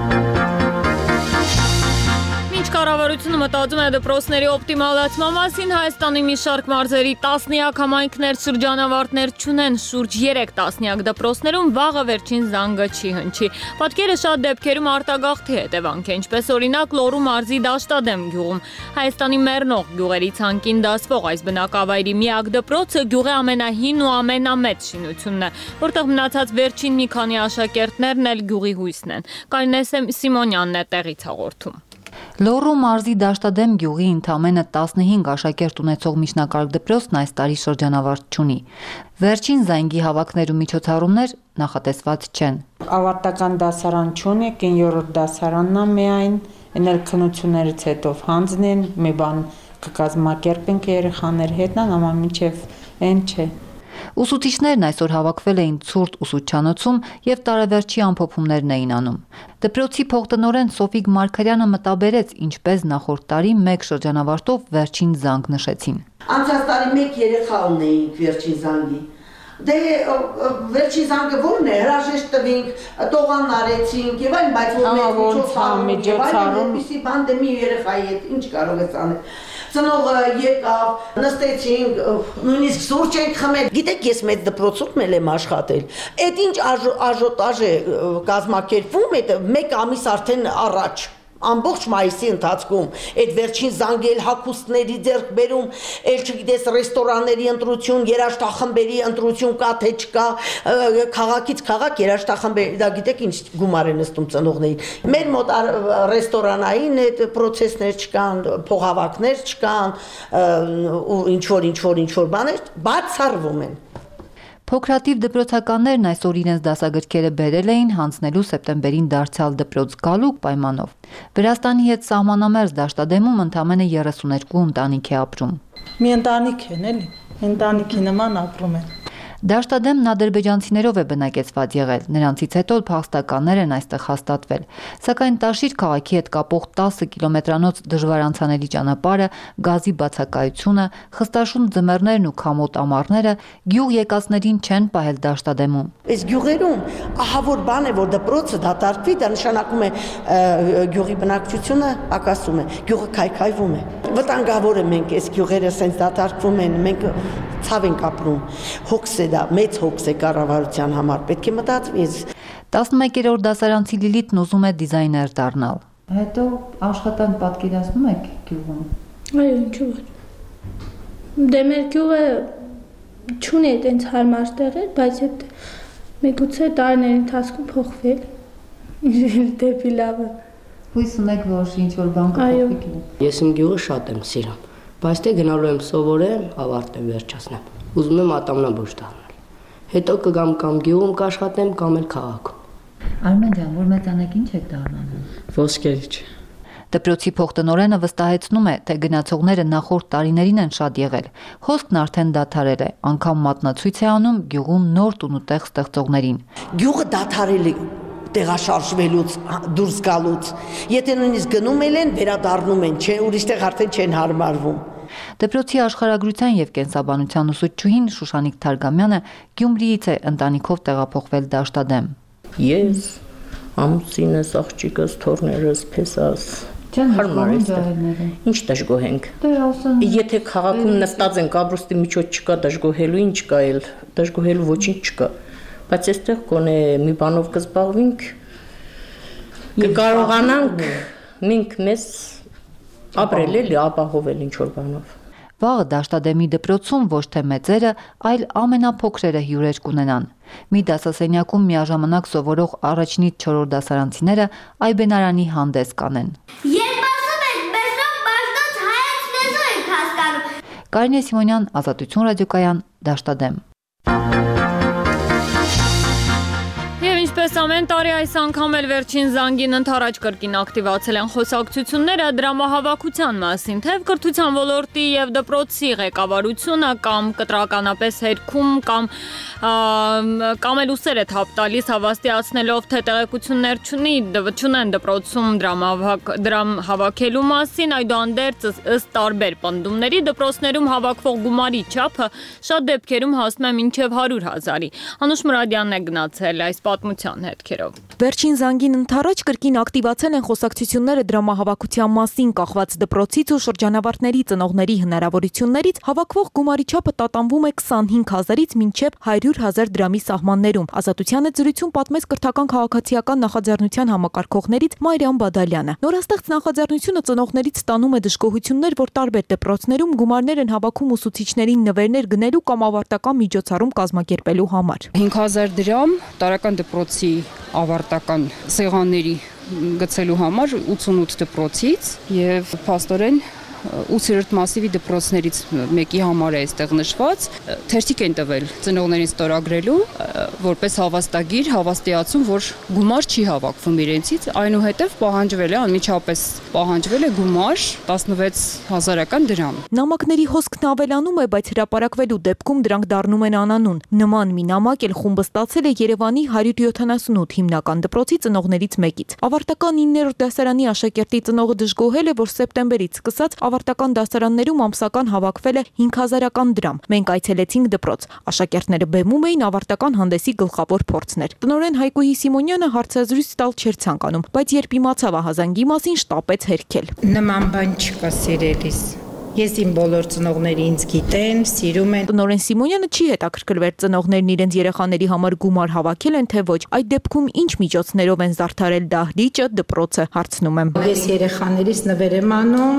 Կառավարությունը մտածում է դպրոցների օպտիմալացման մասին, Հայաստանի մի շարք մարզերի տասնյակ համայնքներ շրջանավարտներ չունեն, շուրջ երեք տասնյակ դպրոցներում վաղը վերջին զանգը չի հնչի։ Պատկերը շատ դեպքերում արտագաղթի հետևանք է, ինչպես օրինակ Լոռու մարզի Դաշտադեմ գյուղում։ Հայաստանի մեռնող գյուղերի ցանկին դասվող այս բնակավայրի միակ դպրոցը գյուղի ամենահին ու ամենամեծ շինությունն է, որտեղ մնացած վերջին մի քանի աշակերտներն էլ գյուղի հույսն են։ Կարինե Սիմոնյանն է տեղից հաղորդում։ Լոռու մարզի Դաշտադեմ գյուղի ընդամենը տասնհինգ աշակերտ ունեցող միջնակարգ դպրոցն այս տարի շրջանավարտ չունի։ Վերջին զանգի հավաքներ ու միջոցառումներ նախատեսված չեն։ Ավարտական դասարան չունի, կինյորդ դասարանն է միայն, էնել քնություններից հետո հանձն են, մի բան կկազմակերպենք երեխաներ հետ, նամա մինչև են չէ։ Ուսուցիչներն այսօր հավաքվել էին ցուրտ ուսուցչանոցում եւ տարեվերջի ամփոփումներն էին անում։ Դպրոցի փոխտնօրեն Սոֆիկ Մարգարյանը մտաբերեց, ինչպես նախորդ տարի մեկ շրջանավարտով վերջին զանգ նշեցին։ Անցած տարի մեկ երեխա ունեինք վերջին զանգի։ Դե վերջին զանգը ո՞րն է, հրաժեշտ տվինք, տողան արեցինք եւ այլն, բայց որ մեկ միջոցառում, այդպիսի բան դե մի երեխայի հետ ինչ կարող ես անել։ Ծնողը եկավ, նստեցինք, նույնիսկ սուրճ ենք խմել։ Գիտեք, ես մեծ դպրոցում էլ եմ աշխատել։ Այդ ինչ աժոտաժ է կազմակերպվում, այդ մեկ ամիս արդեն առաջ։ Ամբողջ մայիսի ընթացքում այդ վերջին զանգել հագուստների ձեռք բերում, էլ չգիտես ռեստորանների ընտրություն, երաժշտախմբերի ընտրություն կա թե չկա, քաղաքից քաղաք երաժշտախմբերի, դա գիտեք ինչ գումար են նստում ծնողներին։ Մեր մոտ ռեստորանային այդ պրոցեսներ չկան, փողավակներ չկան, ու ինչ որ ինչ որ ինչ որ բաներ բացառվում են։ Փոքրաթիվ դպրոցականներն այսօր իրենց դասագրքերը բերել էին հանձնելու սեպտեմբերին դարձյալ դպրոց գալու պայմանով։ Վրաստանի հետ սահմանամերձ Դաշտադեմում ընդամենը երեսուներկու ընտանիք է ապրում։ Մի ընտանիք են, էլի, ընտանիքի նման ապրում են։ Դաշտադեմն ադրբեջանցիներով է բնակեցված եղել, նրանցից հետո փախստականներ են այստեղ հաստատվել։ Սակայն Տաշիր քաղաքի հետ կապող տասը կիլոմետրանոց դժվար անցանելի ճանապարհը, գազի բացակայությունը, խստաշունչ ձմեռներն ու քամոտ ամառները գյուղ եկածներին չեն պահել Դաշտադեմում։ Այս գյուղերում ահավոր բան է, որ դպրոցը դատարկվի, դա նշանակում է գյուղի բնակչությունը ակասում է, գյուղը քայքայվում է։ Վտանգավոր է մենք այս գյուղերը սենց դատարկվում են, մենք ցավ ենք ապրում։ Հոգս է դա, մեծ հոգս է կառավարության համար, պետք է մտածվի։ տասնմեկերորդ դասարանցի Լիլիթն ուզում է դիզայներ դառնալ։ Հետո աշխատանք պատկերացնում եք գյուղում։ Այո, ինչու՞ ոչ։ Դե մեր գյուղը չունի այդպես հարմար տեղեր, բայց այդ միգուցե տարիների ընթացքում փոխվել։ Դեպի լավը։ Հույս ունեք, որ ինչ որ բան կփոխվի։ Ես իմ գյուղը շատ եմ սիրում, բայց դե գնալու եմ սովորեմ, ավարտեմ, վերջացնեմ։ Ուզում եմ ատամնաբույժ դառնալ։ Հետո կգամ կամ գյուղում կաշխատեմ, կամ էլ քաղաքում։ Արմեն ջան, որ մեծանեք ինչ եք դառնալու։ Ոսկերիչ։ Դպրոցի փոխտնօրենը վստահեցնում է, թե գնացողները նախորդ տարիներին են շատ եղել։ Հոսքն արդեն դադարել է, անգամ մատնացույց է անում գյուղում նոր տունուտեղ ստեղծողներին։ Գյուղը դադարել է տեղաշարժվելուց, դուրս գալուց։ Եթե նույնիսկ գնում են, վերադառնում են, չէ, ուրիշտեղ արդեն չեն հարմարվում։ Դպրոցի աշխարհագրության եւ կենսաբանության ուսուցչուհին Շուշանիկ Թարգամյանը Գյումրիից է ընտանիքով տեղափոխվել Դաշտադեմ։ Ես, ամուսինս, աղջիկս, թոռներս, փեսաս, հարմար է։ Ինչ դժգոհենք։ Եթե քաղաքում նստած ենք, ապրուստի միջոց չկա դժգոհելու, ինչ կա էլ, դժգոհելու ոչինչ չկա։ Բայց այստեղ գոնե մի բանով կզբաղվենք, կկարողանանք մենք մեզ ապրել էլի, ապահովել ինչ-որ բանով։ Վաղը Դաշտադեմի դպրոցում ոչ թե մեծերը, այլ ամենափոքրերը հյուրեր կունենան։ Մի դասասենյակում միաժամանակ սովորող առաջինից չորրորդ դասարանցիները այբենարանի հանդես կանեն։ Երբ ասում եք, մեզնով բաժնած հայաց լեզու եք հասկանում։ Կարինե Սիմոնյան, Ազատություն ռադիոկայան, Դաշտադեմ։ Ինչպես ամեն տարի այս անգամ էլ վերջին զանգին ընդառաջ կրկին ակտիվացել են խոսակցությունները դրամահավաքության մասին, թե կրթության ոլորտի եւ դպրոցի ղեկավարությունը կամ կտրականապես հերքում կամ կամ էլ ուսեր է թափ տալիս հավաստիացնելով թե տեղեկություններ չունի չունեն դպրոցում դրամահավաք դրամ հավաքելու մասին, այդուհանդերձ ըստ տարբեր պնդումների դպրոցներում հավաքվող գումարի չափը շատ դեպքերում հասնում է մինչև հարյուր հազարի։ Անուշ Մուրադյանն է գնացել այս պատմության հետքերով։ Վերջին զանգին ընդառաջ կրկին ակտիվացել են խոսակցությունները դրամահավաքության մասին, կախված դպրոցից ու շրջանավարտների ծնողների հնարավորություններից հավաքվող գումարի չափը տատանվում է քսանհինգ հազարից մինչև հարյուր հազար դրամի սահմաններում։ Ազատության հետ զրույցում պատմեց կրթական քաղաքացիական նախաձեռնության համակարգողներից Մարիամ Բադալյանը։ Նորաստեղծ նախաձեռնությունը ծնողներից ստանում է դժգոհություններ, որ տարբեր դպրոցներում գումարներ են հավաքում ուսուցիչներին նվերներ գնելու կամ ավարտական միջոցառում կազմակերպելու համար։ հինգ հազար դրամ տարական դպրոցի ավարտական սեղանների գցելու համար ութսունութ դպրոցից եւ փաստորեն ութերորդ մասիվի դպրոցներից մեկի համար է այստեղ նշված, թերթիկ են տվել ծնողներին ստորագրելու, որպես հավաստագիր, հավաստիացում, որ գումար չի հավաքվում իրենցից, այնուհետև պահանջվել է, անմիջապես պահանջվել է գումար տասնվեց հազարական դրամ։ Նամակների հոսքն ավելանում է, բայց հրապարակվելու դեպքում դրանք դառնում են անանուն։ Նման մի նամակ էլ խումբը ստացել է Երևանի հարյուր յոթանասունութ հիմնական դպրոցի ծնողներից մեկից։ Ավարտական իններորդ դասարանի աշակերտի ծնողը դժգոհել է, որ սեպտեմբերից սկսած ավարտական դասարաններում ամսական հավաքվել է հինգ հազարական դրամ։ Մենք այցելեցինք դպրոց։ Աշակերտները բեմում էին ավարտական հանդեսի գլխավոր փորձներ։ Տնօրեն Հայկուհի Սիմոնյանը հարցազրույց տալ չէր ցանկանում, բայց երբ իմացավ ահազանգի մասին, շտապեց հերքել։ Նման բան չկա սիրելիս։ Ես իմ բոլոր ծնողները ինձ գիտեն, սիրում են։ Տնօրեն Սիմոնյանը չի հետաքրքրվել ծնողներն իրենց երեխաների համար գումար հավաքել են, թե ոչ։ Այդ դեպքում ինչ միջոցներով են զարդարել դահլիճը, դպրոցը, հարցնում եմ։ Ես երեխաներիս նվեր եմ անում,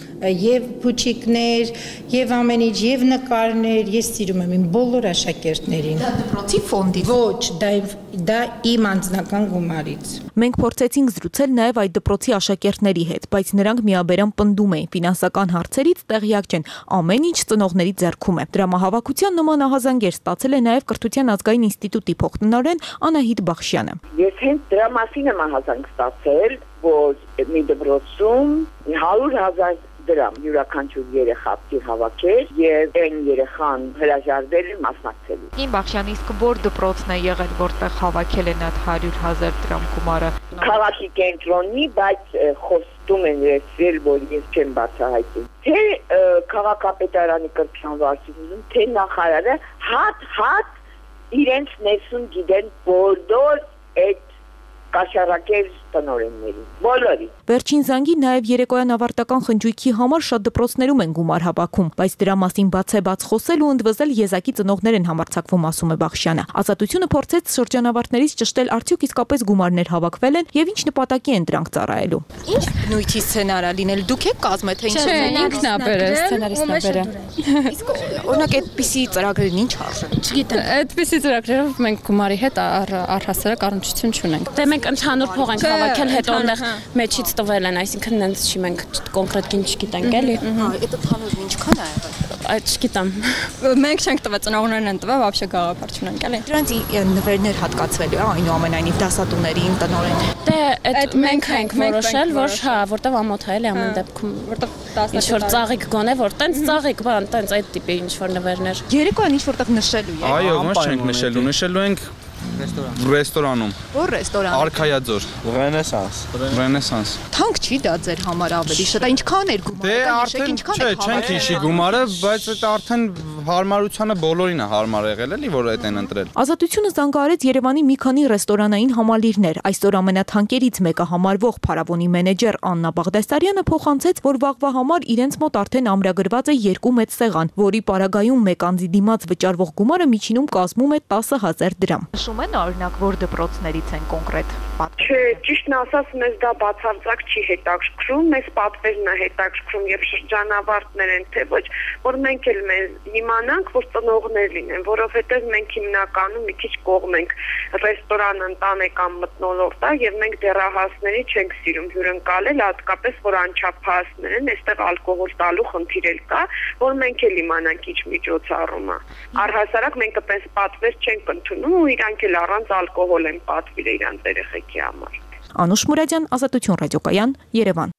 եւ փուչիկներ, եւ ամեն ինչ, եւ նկարներ, ես սիրում եմ իմ բոլոր աշակերտներին։ Դա դպրոցի ֆոնդից։ Ոչ, դա դա իմ անձնական գումարից։ Մենք փորձեցինք զրուցել նաեւ այդ դպրոցի աշակերտների հետ, բայց նրանք միաբերան պնդում էին, ֆինանսական հարցերից տեղյակ չեն, ամեն ինչ ծնողների ձեռքում է։ Դրամահավաքության նման ահազանգեր ստացել է նաեւ Կրթության ազգային ինստիտուտի փոխտնօրեն Անահիտ Բախշյանը։ Ես հենց դրա մասին եմ ահազանգ ստացել, որ մի դպրոցում հարյուր հազար դրամ յուրաքանչյուր երեխա պիտի հավաքեր եւ այն երեխան հրաժարվել է մասնակցելու։ Ին Բախշյանի իսկ որ դպրոցն է եղել, որտեղ հավաքել են այդ հարյուր հազար դրամ գումարը։ Քաղաքի կենտրոնի, բայց խոստում են լսել, որ ես չեմ բացահայտում։ Թե քաղաքապետարանի կրթության վարչությունում, թե նախարարը հատ-հատ իրենց ներսում գիտեն բոլոր այդ կաշառակեր տնօրեններին, բոլորի։ Վերջին զանգի նաև երեկոյան ավարտական խնջույքի համար շատ դպրոցներում են գումար հավաքում, բայց դրա մասին բացեբաց խոսել ու ընդվզել եզակի ծնողներ են համարձակվում, ասում է Բախշյանը։ Ազատությունը փորձեց շրջանավարտներից ճշտել արդյոք իսկապես գումարներ հավաքվել են եւ ինչ նպատակի են դրանք ծառայելու։ Ինչ բնույթի սցենարա լինել, դուք եք կազմել, թե ինչ։ Չէ, ինքն է բերել, սցենարիստն է բերել։ Իսկ օրինակ այդպիսի ծրագրերին ինչ արժեն։ Չգիտեմ, այդպիսի ծրագրերով մենք գումարի հետ առհասարակ առնչություն չունենք։ Դե մենք ընդհանուր փող ենք հավաքել, հետո այնտեղ մեջից տվել են, այսինքն նենց չի մենք կոնկրետ ինչ չգիտենք էլի։ Հա, այդ ընդհանուր ինչքան է եղել։ Այդ չգիտեմ։ Մենք չենք տվել, ծնողներն են տվել, вообще գաղափար չունենք էլի։ Դրանց նվերներ հատկացվելու է, այնուամենայնիվ դասատուներին, տնօրեն։ Դե այդ մենք ենք որոշել, որ հա, որտեղ ամոթ է էլի ամեն դեպքում, որտեղ ինչ որ ծաղիկ գոնե, որ տենց ծաղիկ բան, տենց այդ տիպի ինչ որ նվերներ։ Երեկոյան ինչ որտեղ նշելու է։ Այո, ոնց չենք նշելու, նշելու ենք ռեստորանում։ Որ ռեստորան։ Արքայաձոր։ Ռենեսանս։ Ռենեսանս։ Թանկ չի դա ձեր համար ավելի շատ, ինչքան էր գումարը։ Դե արդեն չէ, չենք հիշի գումարը, բայց այդ արդեն հարմարությանը բոլորին է հարմար եղել էլի, որ այդ են ընտրել։ Ազատությունը զանգահարեց Երևանի մի քանի ռեստորանային համալիրներ։ Այսօր ամենաթանկերից մեկը համարվող Փարավոնի մենեջեր Աննա Բաղդասարյանը փոխանցեց, որ վաղվա համար իրենց մոտ արդեն ամրագրված է երկու մեծ սեղան, որի պարագայում մեկ անձի դիմաց վճարվող գումարը միջինում կազմում է տասը հազար դրամ։ Նշում են օրինակ, որ դպրոցներից են կոնկրետ պատվեր։ Չէ, ճիշտն ասած, մեզ դա բացարձակ չի հետաքրքրում, մեզ պատվերն է հետաքրքրում եւ շրջանավարտներ են, թե ոչ, որ մենք էլ մեզ իմանանք, որ ծնողներ լինեն, որովհետեւ մենք հիմնականում մի քիչ կողմ ենք ռեստորան ընտանեկան մթնոլորտ է եւ մենք դեռահասների չենք սիրում հյուրընկալել, հատկապես որ անչափահասներ են, այստեղ ալկոհոլ տալու խնդիր էլ կա, որ մենք էլ իմանանք ինչ միջոցառում է։ Առհասարակ մենք այդպես պատվեր չենք ընդունում ու իրանք էլ առանց ալկոհոլ են պատվիրել իրանց երեխեքի համար։ Անուշ Մուրադյան, Ազատություն ռադիոկայան, Երևան։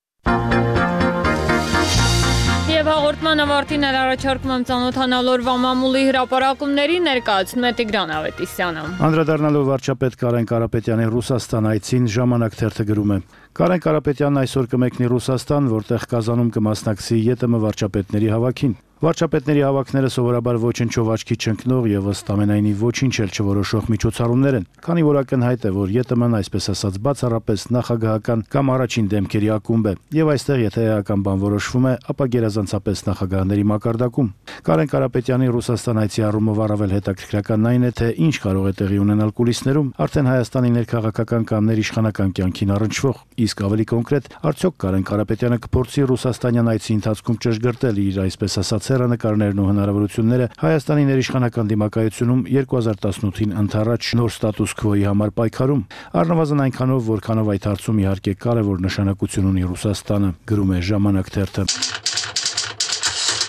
Եվ հաղորդման ավարտին էլ առաջարկում եմ ծանոթանալ օրվա մամուլի հրապարակումների, ներկայացնում է Տիգրան Ավետիսյանը։ Անդրադառնալով վարչապետ Կարեն Կարապետյանի Ռուսաստան այցին ժամանակ թերթը գրում է. Կարեն Կարապետյանն այսօր կմեկնի Ռուսաստան, որտեղ Կազանում կմասնակցի ԵՏՄ վարչապետների հավաքին։ Վարչապետների հավաքները սովորաբար ոչնչով աչքի չընկնող եւ ըստ ամենայնի ոչինչ էլ չորոշող միջոցառումներ են, քանի որ ակնհայտ է, որ ԵՏՄ-ն այսպես ասած բացառապես նախագահական կամ առաջին դեմքերի ակումբ է, եւ այստեղ եթե էական բան որոշվում է, ապա գերազանցապես նախագահների մակարդակում։ Կարեն Կարապետյանի Ռուսաստան այցի առումով առավել հետաքրքրականն այն է, թե ինչ կարող է տեղի ունենալ կուլիսներում, արդեն Հայաստանի ներքաղաքական կամ ներիշխանական կյանքին առնչվող, իսկ ավելի կոնկրետ, արդյոք Կարեն Կարապետյանը կփորձի ռուսաստանյան այցի ընթացքում ճշգրտել իր այսպես ասած հեռանկարներն ու հնարավորությունները Հայաստանի ներիշխանական դիմակայությունում երկու հազար տասնութին ընդառաջ նոր ստատուս քվոյի համար պայքարում, առնվազն այնքանով, որքանով այդ հարցում իհարկե կարևոր նշանակություն ունի Ռուսաստանը, գրում է Ժամանակ թերթը։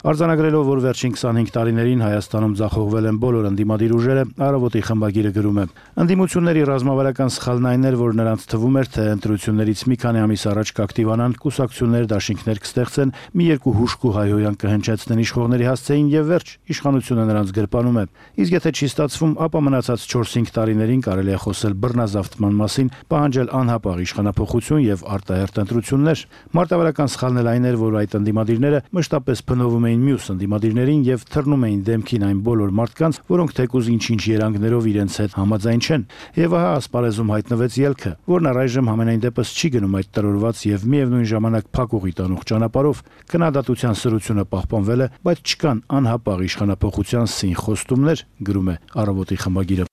Արձանագրելով, որ վերջին քսանհինգ տարիներին Հայաստանում ձախողվել են բոլոր ընդդիմադիր ուժերը, Առավոտի խմբագիրը գրում է. Ընդդիմությունների ռազմավարական սխալն այն էր, որ նրանց թվում էր, թե ընտրություններից մի քանի ամիս առաջ կակտիվանան, կուսակցություններ, դաշինքներ կստեղծեն, մի երկու հուշք ու հայհոյան կհնչեցնեն իշխողների հասցեին եւ վերջ, իշխանությունը նրանց գրպանում է։ Իսկ եթե չի ստացվում, ապա մնացած չորս-հինգ տարիներին կարելի է խոսել բռնազավթման մասին, պահանջել անհապաղ իշխանափոխություն եւ արտահերթ ընտրություններ։ Մարտավարական սխալն էլ այն էր, որ այդ ընդդիմադիրները մշտապես փնովում էին մյուս ընդդիմադիրներին եւ թռնում էին դեմքին այն բոլոր մարդկանց, որոնք թեկուզ ինչ-ինչ երանգներով իրենց հետ համաձայն չեն։ Եվ ահա ասպարեզում հայտնվեց ելքը, որն առայժմ համենայն դեպս չի գնում այդ տրորված եւ միևնույն ժամանակ փակուղի տանող ճանապարհով։ Քննադատության սրությունը պահպանվել է, բայց չկան անհապաղ իշխանափոխության սին խոստումներ, գրում է Առավոտի խմբագիրը։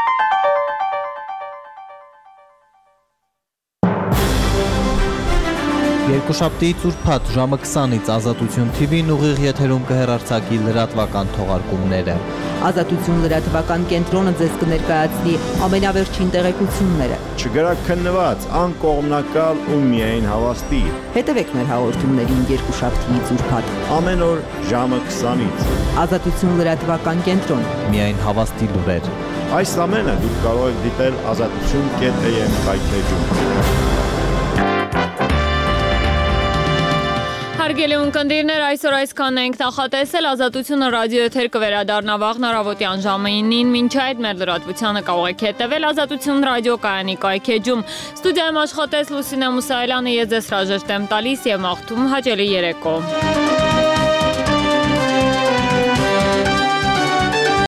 Երկուշաբթիից ուրբաթ ժամը քսանից Ազատություն թի վին ուղիղ եթերում կհեռարձակի լրատվական թողարկումները։ Ազատություն լրատվական կենտրոնը ձեզ կներկայացնի ամենավերջին տեղեկությունները։ Չգրաքննված, անկողմնակալ ու միայն հավաստի։ Հետևեք մեր հաղորդումներին երկուշաբթիից ուրբաթ ամեն օր ժամը քսանից։ Ազատություն լրատվական կենտրոն։ Միայն հավաստի լուրեր։ Այս ամենը դուք կարող եք դիտել ազատություն կետ է եմ կայքեջում։ Հարգելի ունկնդիրներ, այսօր այսքանն ենք նախատեսել, Ազատությունը ռադիո եթեր կվերադառնա վաղն առավոտյան ժամը ինին, մինչ այդ մեր լրատվությանը կարող եք հետևել Ազատություն ռադիոկայանի կայքեջում։ Ստուդիայում աշխատեց Լուսինե Մուսայելյանը, ես ձեզ հրաժեշտ եմ տալիս եւ մաղթում հաճելի երեկո։